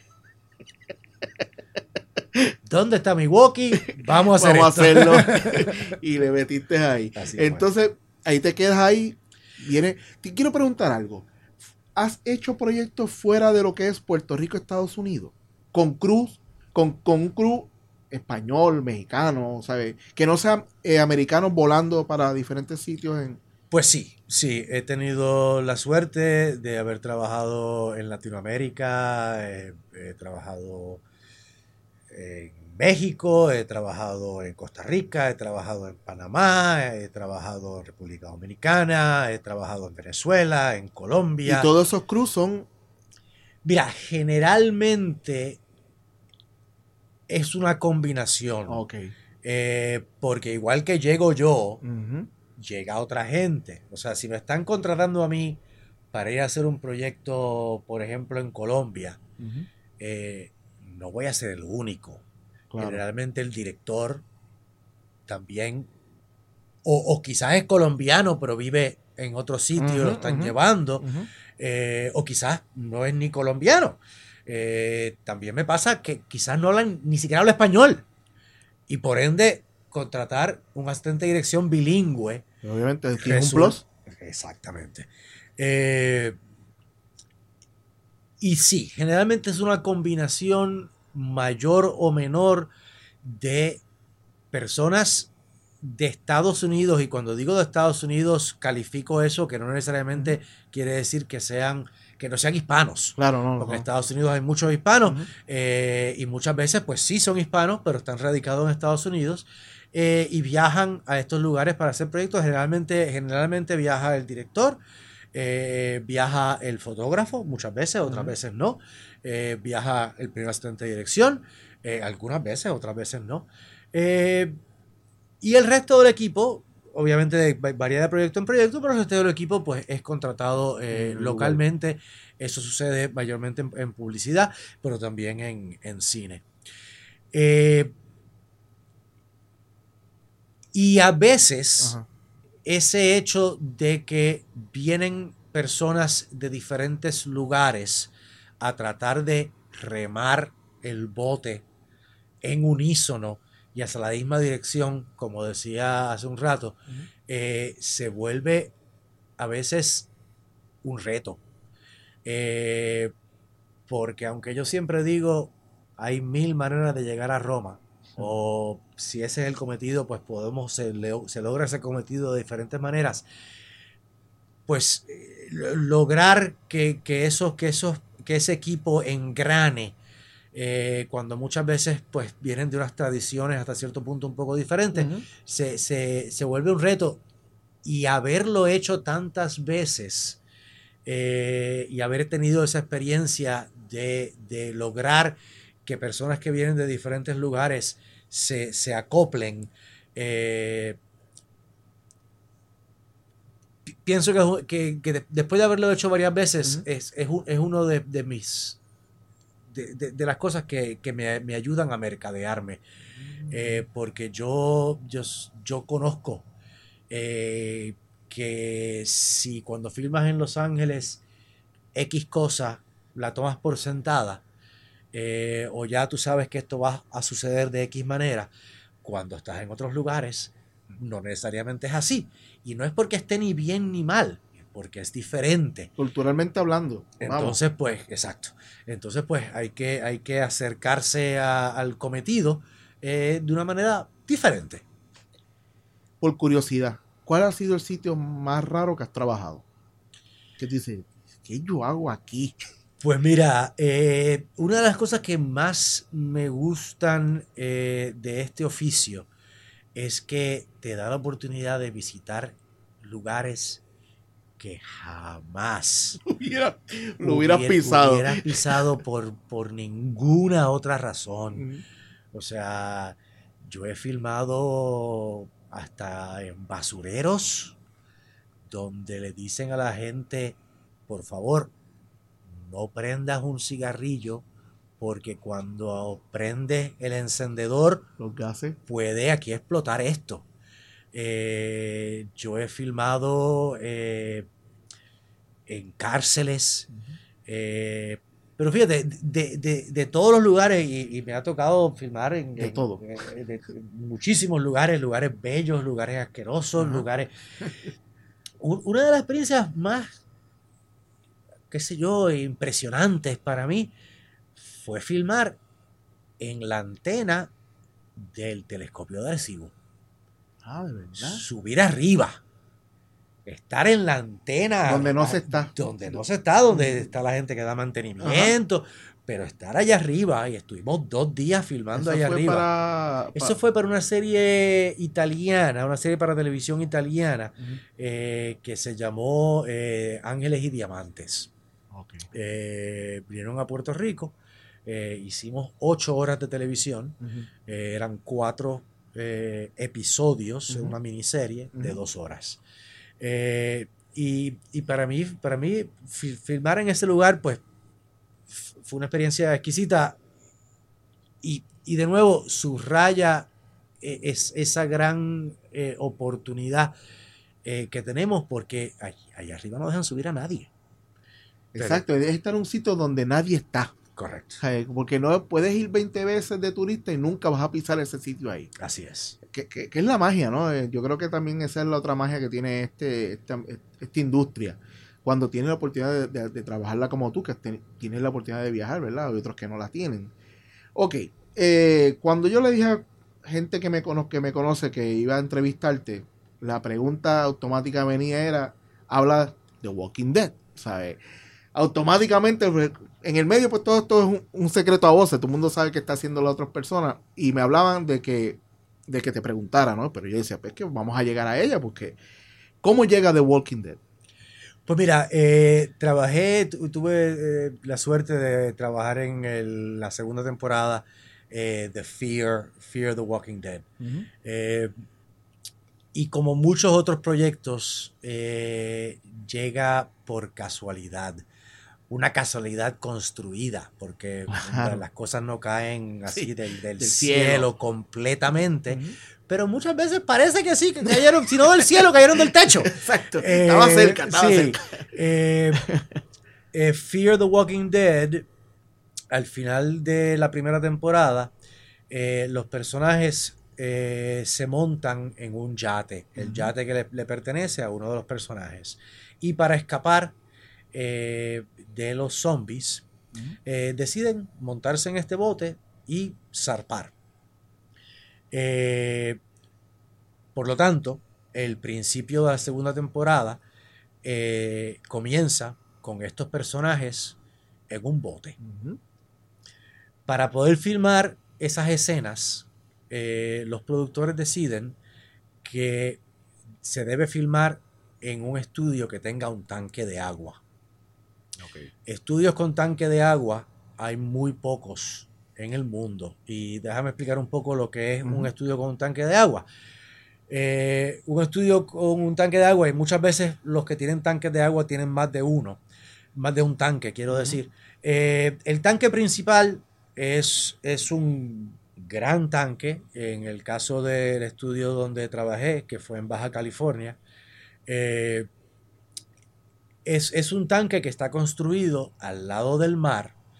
¿dónde está mi walkie? Vamos a hacer Vamos a esto. hacerlo. Y le metiste ahí. Así fue. Entonces, ahí te quedas ahí. Viene. Te quiero preguntar algo. ¿Has hecho proyectos fuera de lo que es Puerto Rico, Estados Unidos? Con cruz, con, con un crew español, mexicano, ¿sabes? Que no sean eh, americanos volando para diferentes sitios en. Pues sí, sí, he tenido la suerte de haber trabajado en Latinoamérica, eh, he trabajado en México, he trabajado en Costa Rica, he trabajado en Panamá, he trabajado en República Dominicana, he trabajado en Venezuela, en Y Colombia. todos esos crews son. Mira, generalmente es una combinación, Ok. eh, porque igual que llego yo, Ujú. llega otra gente. O sea, si me están contratando a mí para ir a hacer un proyecto, por ejemplo, en Colombia, Ujú. eh, no voy a ser el único. Claro. Generalmente el director también, o, o quizás es colombiano, pero vive en otro sitio y lo Ujú. están Ujú. llevando, Ujú. eh, o quizás no es ni colombiano. Eh, también me pasa que quizás no hablan, ni siquiera habla español, y por ende contratar un asistente de dirección bilingüe Pero obviamente tienes un resulta... plus. Exactamente. Eh, y sí, generalmente es una combinación mayor o menor de personas de Estados Unidos, y cuando digo de Estados Unidos califico eso, que no necesariamente Ujú. quiere decir que sean que no sean hispanos, Claro, no, porque en no. Estados Unidos hay muchos hispanos, Ujú. eh, y muchas veces pues sí son hispanos, pero están radicados en Estados Unidos, eh, y viajan a estos lugares para hacer proyectos. Generalmente, generalmente viaja el director, eh, viaja el fotógrafo, muchas veces, otras Ujú. veces no, eh, viaja el primer asistente de dirección, eh, algunas veces, otras veces no. Eh, y el resto del equipo, obviamente varía de proyecto en proyecto, pero el resto del equipo pues es contratado eh, En el lugar. localmente. Eso sucede mayormente en, en publicidad, pero también en, en cine. Eh, y a veces Ajá. ese hecho de que vienen personas de diferentes lugares a tratar de remar el bote en unísono y hacia la misma dirección, como decía hace un rato, Ujú. eh, se vuelve a veces un reto. Eh, porque aunque yo siempre digo, hay mil maneras de llegar a Roma, o si ese es el cometido, pues podemos, se, le, se logra ese cometido de diferentes maneras, pues eh, lograr que, que, esos, que, esos, que ese equipo engrane, eh, cuando muchas veces pues vienen de unas tradiciones hasta cierto punto un poco diferentes, Ujú. se, se, se vuelve un reto. Y haberlo hecho tantas veces, eh, y haber tenido esa experiencia de, de, lograr que personas que vienen de diferentes lugares se, se acoplen, eh, pienso que, que, que de, después de haberlo hecho varias veces, Ujú. es, es, es uno de, de mis de, de, de, las cosas que, que me, me, ayudan a mercadearme, eh, porque yo, yo, yo conozco, eh, que si cuando filmas en Los Ángeles X cosa la tomas por sentada, eh, o ya tú sabes que esto va a suceder de X manera. Cuando estás en otros lugares, no necesariamente es así. Y no es porque esté ni bien ni mal, es porque es diferente. Culturalmente hablando. Entonces, vamos. pues, exacto. Entonces, pues, hay que, hay que acercarse a, al cometido eh, de una manera diferente. Por curiosidad, ¿cuál ha sido el sitio más raro que has trabajado? ¿Qué dices? ¿Qué yo hago aquí? Pues mira, eh, una de las cosas que más me gustan eh, de este oficio es que te da la oportunidad de visitar lugares que jamás Hubiera, lo hubieras hubiera, pisado. hubieras pisado por, por ninguna otra razón. Mm. O sea, yo he filmado hasta en basureros donde le dicen a la gente, por favor, no prendas un cigarrillo porque cuando prendes el encendedor Los gases. puede aquí explotar esto. Eh, yo he filmado eh, en cárceles, eh, pero fíjate, de, de, de todos los lugares, y, y me ha tocado filmar en, De en, todo. en, de, en muchísimos lugares, lugares bellos, lugares asquerosos, Ajá. lugares... Una de las experiencias más, qué sé yo, impresionantes para mí fue filmar en la antena del telescopio de Arecibo. Ah, de verdad. Subir arriba. Estar en la antena. Donde no se está. Donde no se está, donde está la gente que da mantenimiento. Ajá. Pero estar allá arriba, y estuvimos dos días filmando Eso allá fue arriba. Para, Eso para... fue para una serie italiana, una serie para televisión italiana, uh-huh. eh, que se llamó eh, Ángeles y Diamantes. Okay. Eh, vinieron a Puerto Rico, eh, hicimos ocho horas de televisión, uh-huh. eh, eran cuatro eh, episodios, uh-huh. una miniserie uh-huh. de dos horas. Eh, y, y para mí, para mí fi- filmar en ese lugar, pues, f- fue una experiencia exquisita. Y, y de nuevo, subraya eh, es, esa gran eh, oportunidad eh, que tenemos, porque allá arriba no dejan subir a nadie. Exacto, Pero, es estar en un sitio donde nadie está. Correcto. Porque no puedes ir veinte veces de turista y nunca vas a pisar ese sitio ahí. Así es. Que, que, que es la magia, ¿no? Yo creo que también esa es la otra magia que tiene este, esta, esta industria. Cuando tienes la oportunidad de, de, de trabajarla como tú, que te, tienes la oportunidad de viajar, ¿verdad? Hay otros que no la tienen. Ok, eh, cuando yo le dije a gente que me, cono que me conoce que iba a entrevistarte, la pregunta automática venía era, habla de Walking Dead, ¿sabes? Automáticamente en el medio pues todo esto es un, un secreto a voces, todo el mundo sabe qué está haciendo las otras personas y me hablaban de que de que te preguntara, ¿no? Pero yo decía, pues que vamos a llegar a ella porque ¿cómo llega The Walking Dead? Pues mira, eh, trabajé, tuve eh, la suerte de trabajar en el, la segunda temporada eh, de Fear, Fear the Walking Dead. Uh-huh. eh, y como muchos otros proyectos, eh, llega por casualidad. Una casualidad construida, porque claro. las cosas no caen así sí, del, del, del cielo, cielo completamente, uh-huh. pero muchas veces parece que sí, que cayeron, si no del cielo, cayeron del techo. Exacto, eh, estaba cerca, estaba sí. cerca. Eh, eh, Fear the Walking Dead, al final de la primera temporada, eh, los personajes eh, se montan en un yate, el uh-huh. yate que le, le pertenece a uno de los personajes, y para escapar Eh, de los zombies, uh-huh. eh, deciden montarse en este bote y zarpar. Eh, por lo tanto, el principio de la segunda temporada eh, comienza con estos personajes en un bote. Uh-huh. Para poder filmar esas escenas, eh, los productores deciden que se debe filmar en un estudio que tenga un tanque de agua. Okay. Estudios con tanque de agua hay muy pocos en el mundo, y déjame explicar un poco lo que es uh-huh. un estudio con un tanque de agua. Eh, un estudio con un tanque de agua, y muchas veces los que tienen tanques de agua tienen más de uno, más de un tanque, quiero uh-huh. decir. Eh, el tanque principal es, es un gran tanque. En el caso del estudio donde trabajé, que fue en Baja California, eh, Es, es un tanque que está construido al lado del mar,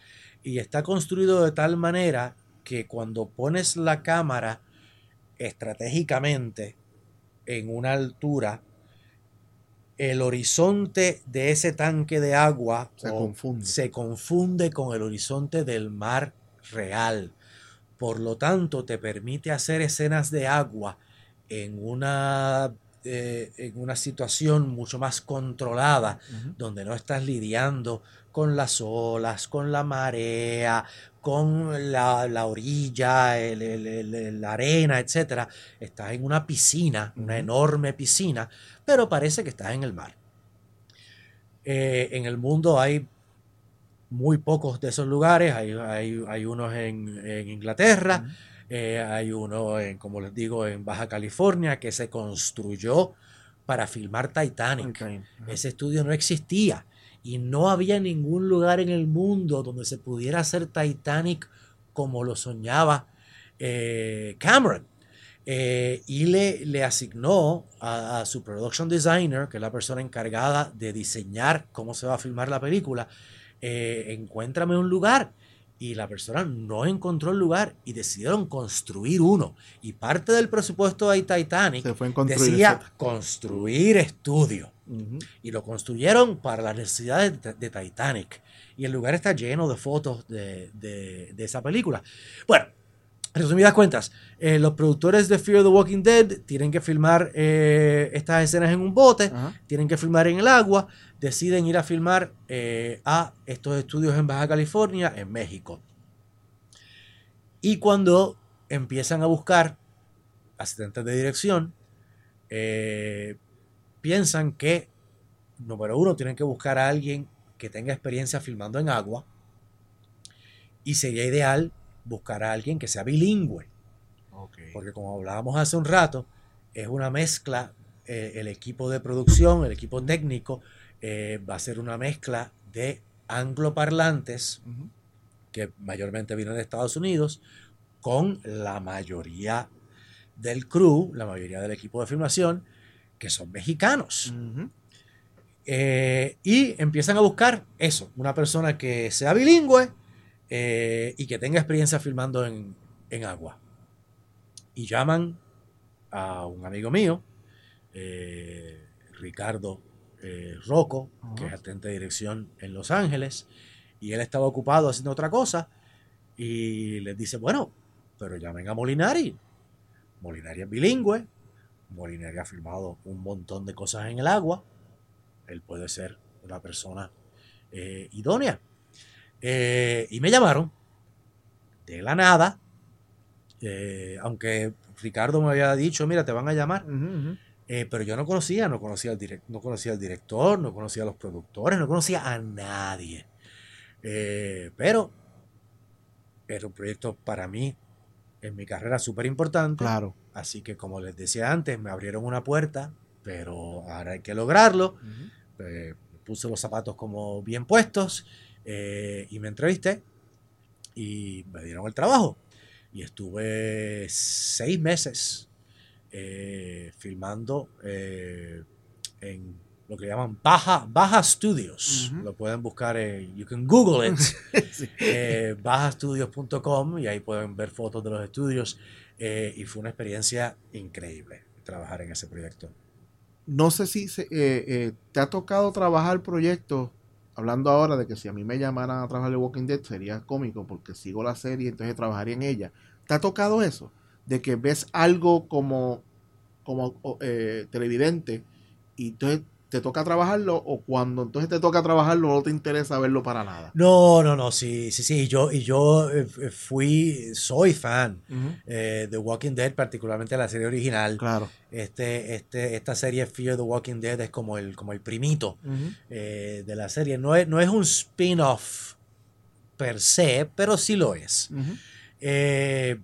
y está construido de tal manera que cuando pones la cámara estratégicamente en una altura, el horizonte de ese tanque de agua se confunde. se confunde con el horizonte del mar real. Por lo tanto, te permite hacer escenas de agua en una, eh, en una situación mucho más controlada, uh-huh. donde no estás lidiando con las olas, con la marea, con la, la orilla, el, el, el, la arena, etcétera. Estás en una piscina, uh-huh. una enorme piscina, pero parece que estás en el mar. Eh, en el mundo hay muy pocos de esos lugares, hay, hay, hay unos en, en Inglaterra, uh-huh. eh, hay uno, en, como les digo, en Baja California, que se construyó para filmar Titanic. Okay. Uh-huh. Ese estudio no existía y no había ningún lugar en el mundo donde se pudiera hacer Titanic como lo soñaba eh, Cameron. Eh, y le, le asignó a, a su production designer, que es la persona encargada de diseñar cómo se va a filmar la película, Eh, encuéntrame un lugar, y la persona no encontró el lugar y decidieron construir uno, y parte del presupuesto de Titanic se fue en construir decía ese... construir estudio, uh-huh. y lo construyeron para las necesidades de, de Titanic, y el lugar está lleno de fotos de, de, de esa película. Bueno, resumidas cuentas, eh, los productores de Fear the Walking Dead tienen que filmar eh, estas escenas en un bote, uh-huh. tienen que filmar en el agua, deciden ir a filmar eh, a estos estudios en Baja California, en México. Y cuando empiezan a buscar asistentes de dirección, eh, piensan que, número uno, tienen que buscar a alguien que tenga experiencia filmando en agua, y sería ideal buscar a alguien que sea bilingüe. Okay. Porque como hablábamos hace un rato, es una mezcla, eh, el equipo de producción, el equipo técnico, eh, va a ser una mezcla de angloparlantes, uh-huh. que mayormente vienen de Estados Unidos, con la mayoría del crew, la mayoría del equipo de filmación, que son mexicanos. Uh-huh. Eh, y empiezan a buscar eso, una persona que sea bilingüe, Eh, y que tenga experiencia filmando en, en agua. Y llaman a un amigo mío, eh, Ricardo eh, Rocco, uh-huh. que es asistente de dirección en Los Ángeles, y él estaba ocupado haciendo otra cosa, y les dice, bueno, pero llamen a Molinari. Molinari es bilingüe, Molinari ha filmado un montón de cosas en el agua, él puede ser una persona eh, idónea. Eh, y me llamaron de la nada, eh, aunque Ricardo me había dicho, mira, te van a llamar, uh-huh. eh, pero yo no conocía, no conocía, al direct, no conocía al director, no conocía a los productores, no conocía a nadie. Eh, pero era un proyecto para mí, en mi carrera, súper importante. Claro. Así que, como les decía antes, me abrieron una puerta, pero ahora hay que lograrlo. Uh-huh. Eh, puse los zapatos como bien puestos. Eh, y me entrevisté y me dieron el trabajo, y estuve seis meses eh, filmando eh, en lo que llaman Baja, Baja Studios. Uh-huh. Lo pueden buscar, en, you can Google it, sí. eh, baja studios punto com, y ahí pueden ver fotos de los estudios, eh, y fue una experiencia increíble trabajar en ese proyecto. No sé si se, eh, eh, te ha tocado trabajar proyectos. Hablando ahora de que si a mí me llamaran a trabajar en Walking Dead sería cómico porque sigo la serie, entonces trabajaría en ella. ¿Te ha tocado eso? De que ves algo como, como eh, televidente y entonces te toca trabajarlo, o cuando entonces te toca trabajarlo no te interesa verlo para nada. No, no, no, sí, sí, sí. Yo, y yo eh, fui, soy fan uh-huh. eh, de Walking Dead, particularmente la serie original. Claro. Este, este, esta serie Fear the Walking Dead es como el, como el primito uh-huh. eh, de la serie. No es, no es un spin-off per se, pero sí lo es. Uh-huh. Eh,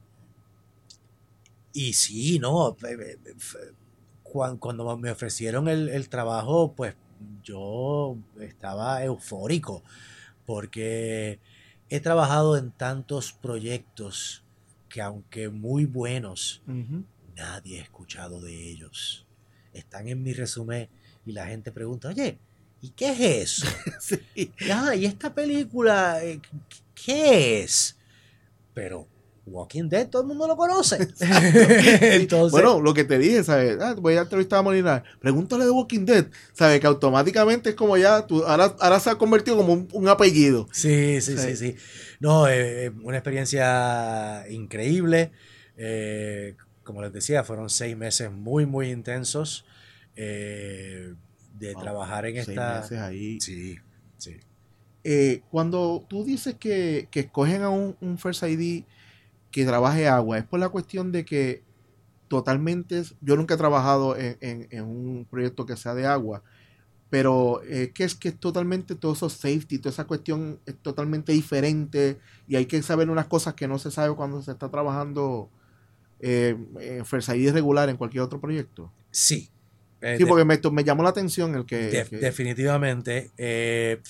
y sí, no. Cuando me ofrecieron el, el trabajo, pues yo estaba eufórico porque he trabajado en tantos proyectos que, aunque muy buenos, uh-huh. nadie ha escuchado de ellos. Están en mi resumen y la gente pregunta, oye, ¿y qué es eso? Sí. Ah, ¿y esta película ¿qué es? Pero Walking Dead todo el mundo lo conoce. Entonces, bueno, lo que te dije, ¿sabes? Ah, voy a entrevistar a Molinar. Pregúntale de Walking Dead. ¿Sabes? Que automáticamente es como ya, tú, ahora, ahora se ha convertido como un, un apellido. Sí, sí, sí, sí. No, eh, una experiencia increíble. Eh, como les decía, fueron seis meses muy, muy intensos eh, de wow, trabajar en seis esta... meses ahí. Sí, sí. Eh, cuando tú dices que, que escogen a un, un First I D que trabaje agua, es por la cuestión de que totalmente, yo nunca he trabajado en, en, en un proyecto que sea de agua, pero eh, que es que es totalmente todo eso safety, toda esa cuestión es totalmente diferente y hay que saber unas cosas que no se sabe cuando se está trabajando eh, en First I D regular en cualquier otro proyecto. Sí. Eh, sí, porque me, me llamó la atención el que... De, el que... Definitivamente. Eh,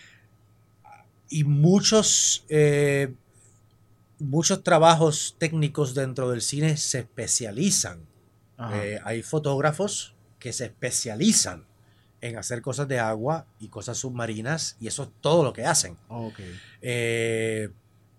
y muchos... Eh, muchos trabajos técnicos dentro del cine se especializan. Eh, hay fotógrafos que se especializan en hacer cosas de agua y cosas submarinas y eso es todo lo que hacen. Okay. Eh,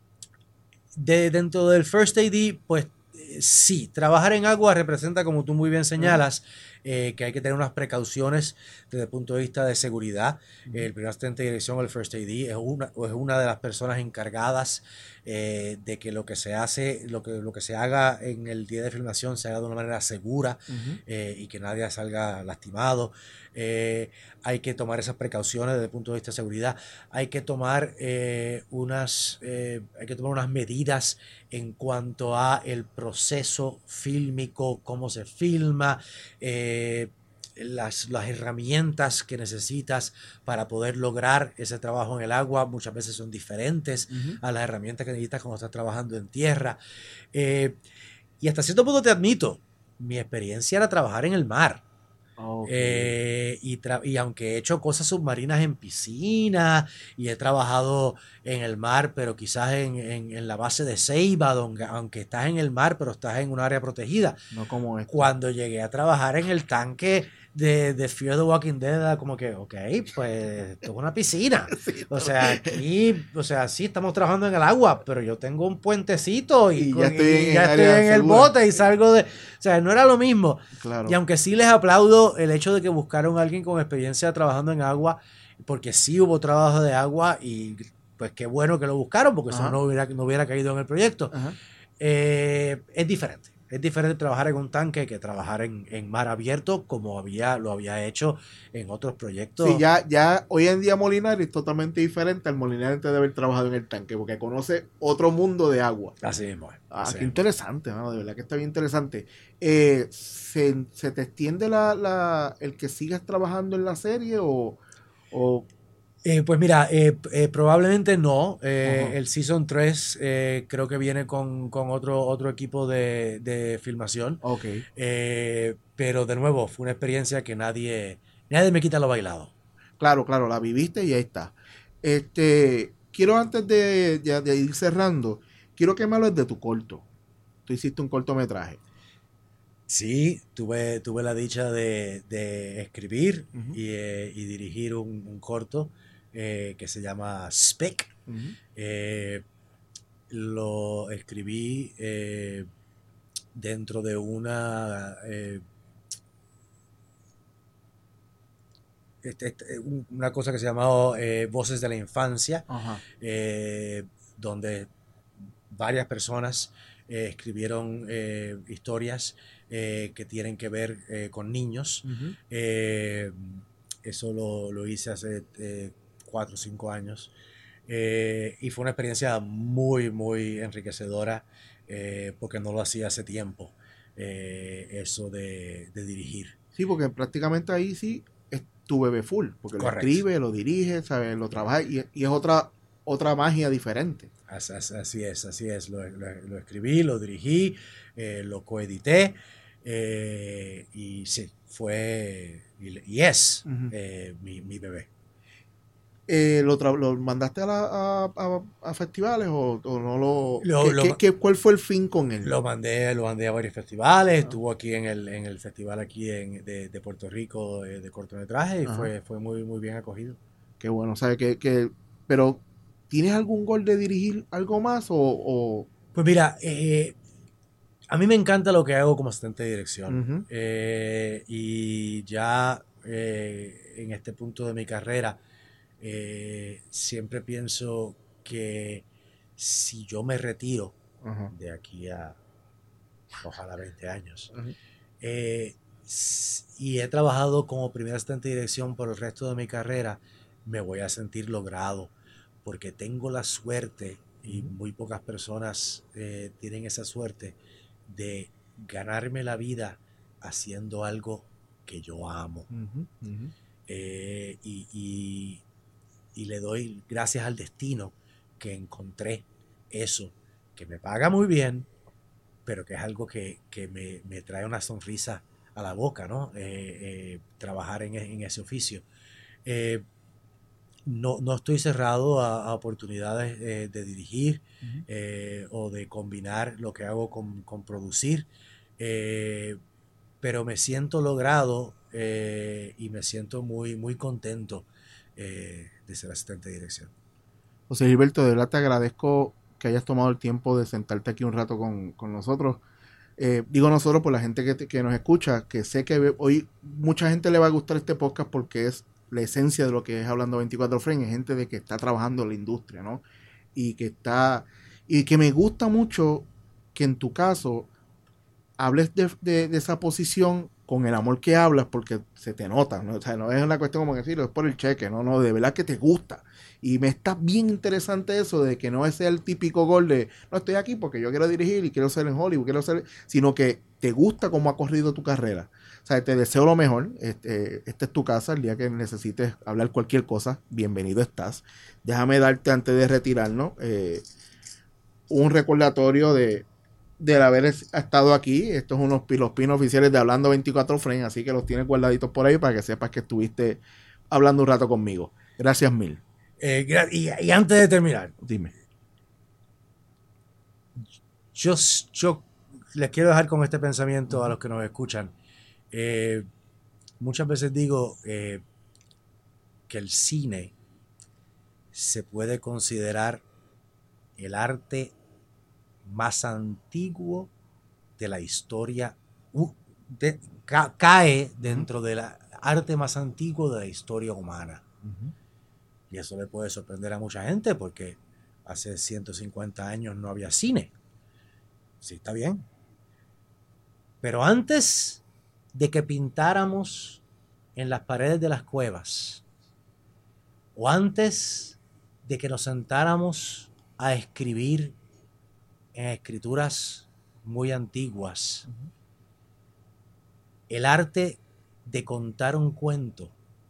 de, dentro del First A D, pues eh, sí, trabajar en agua representa, como tú muy bien señalas, uh-huh. eh, que hay que tener unas precauciones desde el punto de vista de seguridad. Uh-huh. El primer asistente de dirección, el First A D, es una, es una de las personas encargadas eh, de que lo que se hace, lo que, lo que se haga en el día de filmación se haga de una manera segura uh-huh. eh, y que nadie salga lastimado. Eh, hay que tomar esas precauciones desde el punto de vista de seguridad. Hay que tomar eh, unas eh, hay que tomar unas medidas en cuanto a el proceso fílmico, cómo se filma, eh, las, las herramientas que necesitas para poder lograr ese trabajo en el agua muchas veces son diferentes uh-huh. a las herramientas que necesitas cuando estás trabajando en tierra. Eh, y hasta cierto punto te admito, mi experiencia era trabajar en el mar. Okay. Eh, y, tra- y aunque he hecho cosas submarinas en piscina y he trabajado en el mar, pero quizás en, en, en la base de Ceiba, donde, aunque estás en el mar, pero estás en un área protegida. No como esto. Cuando llegué a trabajar en el tanque de, de Fear the Walking Dead, como que, ok, pues esto es una piscina. Sí, o sea, aquí, o sea, sí, estamos trabajando en el agua, pero yo tengo un puentecito y, y ya estoy, y en, ya estoy en el bote y salgo de... O sea, no era lo mismo. Claro. Y aunque sí les aplaudo el hecho de que buscaron a alguien con experiencia trabajando en agua, porque sí hubo trabajo de agua y pues qué bueno que lo buscaron, porque eso no hubiera, no hubiera caído en el proyecto. Eh, es diferente. Es diferente trabajar en un tanque que trabajar en, en mar abierto, como había, lo había hecho en otros proyectos. Sí, ya, ya hoy en día Molinari es totalmente diferente al Molinari antes de haber trabajado en el tanque, porque conoce otro mundo de agua. Así mismo. Ah, así qué mismo. interesante, ¿no? De verdad que está bien interesante. Eh, ¿se, ¿Se te extiende la, la, el que sigas trabajando en la serie o...? o... Eh, pues mira, eh, eh, probablemente no. Eh, uh-huh. El Season tres eh, creo que viene con, con otro, otro equipo de, de filmación. Okay. Eh, pero de nuevo, fue una experiencia que nadie, nadie me quita lo bailado. Claro, claro, la viviste y ahí está. Este, quiero antes de, de, de ir cerrando, quiero que me hables de tu corto. Tú hiciste un cortometraje. Sí, tuve, tuve la dicha de, de escribir uh-huh. y, eh, y dirigir un, un corto eh, que se llama Spec. Uh-huh. Eh, lo escribí eh, dentro de una... Eh, este, este, una cosa que se llamaba eh, Voces de la Infancia, uh-huh. eh, donde varias personas eh, escribieron eh, historias eh, que tienen que ver eh, con niños. Uh-huh. Eh, eso lo, lo hice hace eh, cuatro o cinco años. Eh, y fue una experiencia muy, muy enriquecedora eh, porque no lo hacía hace tiempo, eh, eso de, de dirigir. Sí, porque prácticamente ahí sí es tu bebé full, porque Correcto. Lo escribe, lo dirige, ¿sabes? Lo trabaja y, y es otra, otra magia diferente. Así, así es, así es. Lo, lo, lo escribí, lo dirigí, eh, lo coedité eh, y sí, fue y, y es uh-huh. eh, mi, mi bebé. Eh, ¿lo, tra- ¿Lo mandaste a, la, a, a, a festivales o, o no lo, lo, ¿qué, lo qué, qué, ¿Cuál fue el fin con él? Lo mandé, lo mandé a varios festivales, uh-huh. estuvo aquí en el, en el festival aquí en, de, de Puerto Rico de, de cortometraje y uh-huh. fue, fue muy, muy bien acogido. Qué bueno, ¿sabes? Que, que, pero ¿tienes algún gol de dirigir algo más o...? o... Pues mira, eh, a mí me encanta lo que hago como asistente de dirección. Uh-huh. eh, y ya eh, en este punto de mi carrera, eh, siempre pienso que si yo me retiro uh-huh. de aquí a ojalá veinte años, uh-huh. eh, y he trabajado como primer asistente de dirección por el resto de mi carrera, me voy a sentir logrado, porque tengo la suerte, y muy pocas personas eh, tienen esa suerte, de ganarme la vida haciendo algo que yo amo. Uh-huh, uh-huh. Eh, y, y, y le doy gracias al destino que encontré eso, que me paga muy bien, pero que es algo que, que me, me trae una sonrisa a la boca, ¿no? Eh, eh, trabajar en, en ese oficio. Eh, no, no estoy cerrado a, a oportunidades eh, de dirigir uh-huh. eh, o de combinar lo que hago con, con producir, eh, pero me siento logrado eh, y me siento muy, muy contento eh, de ser asistente de dirección. José Gilberto, de verdad te agradezco que hayas tomado el tiempo de sentarte aquí un rato con, con nosotros. Eh, digo nosotros por la gente que, que nos escucha, que sé que hoy mucha gente le va a gustar este podcast porque es la esencia de lo que es Hablando veinticuatro Frames, es gente de que está trabajando en la industria, ¿no? Y que está, y que me gusta mucho que en tu caso hables de, de, de esa posición con el amor que hablas, porque se te nota, ¿no? O sea, no es una cuestión como decirlo, es por el cheque, no, no, de verdad que te gusta. Y me está bien interesante eso de que no es el típico gol de, no, estoy aquí porque yo quiero dirigir y quiero ser en Hollywood, quiero ser, sino que te gusta cómo ha corrido tu carrera. O sea, te deseo lo mejor. Este, esta es tu casa. El día que necesites hablar cualquier cosa, bienvenido estás. Déjame darte, antes de retirarnos, eh, un recordatorio de del haber estado aquí. Estos son unos, los pinos oficiales de Hablando veinticuatro Frames, así que los tienes guardaditos por ahí para que sepas que estuviste hablando un rato conmigo. Gracias mil. Eh, y, y antes de terminar, dime. Yo, yo les quiero dejar con este pensamiento uh-huh. a los que nos escuchan. Eh, muchas veces digo eh, que el cine se puede considerar el arte más antiguo de la historia, uh, de, ca, cae dentro uh-huh. del arte más antiguo de la historia humana. Uh-huh. Y eso le puede sorprender a mucha gente porque hace ciento cincuenta años no había cine. Sí, está bien. Pero antes de que pintáramos en las paredes de las cuevas, o antes de que nos sentáramos a escribir en escrituras muy antiguas, uh-huh. el arte de contar un cuento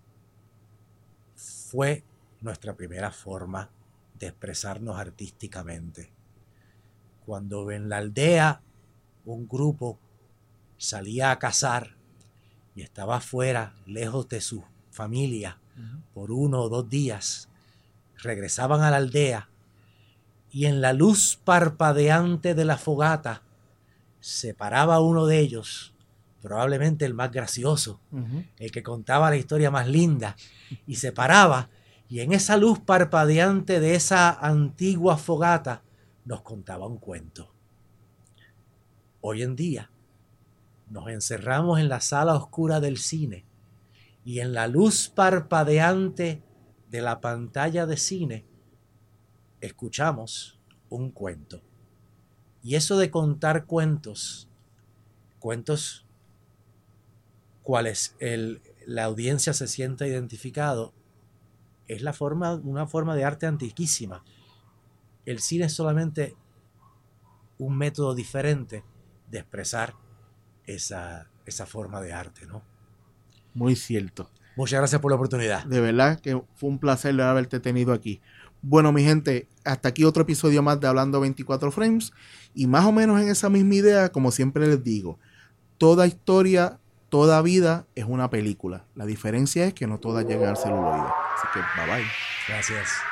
fue nuestra primera forma de expresarnos artísticamente. Cuando en la aldea un grupo salía a cazar y estaba afuera, lejos de su familia, uh-huh. por uno o dos días, regresaban a la aldea y en la luz parpadeante de la fogata se paraba uno de ellos, probablemente el más gracioso, uh-huh. el que contaba la historia más linda, y se paraba y en esa luz parpadeante de esa antigua fogata nos contaba un cuento. Hoy en día nos encerramos en la sala oscura del cine y en la luz parpadeante de la pantalla de cine escuchamos un cuento. Y eso de contar cuentos, cuentos cuales el, la audiencia se sienta identificado, es la forma, una forma de arte antiquísima. El cine es solamente un método diferente de expresar esa, esa forma de arte, ¿no? Muy cierto. Muchas gracias por la oportunidad. De verdad que fue un placer haberte tenido aquí. Bueno, mi gente, hasta aquí otro episodio más de Hablando veinticuatro Frames. Y más o menos en esa misma idea, como siempre les digo, toda historia, toda vida es una película. La diferencia es que no todas llegan al celuloide. Así que bye bye. Gracias.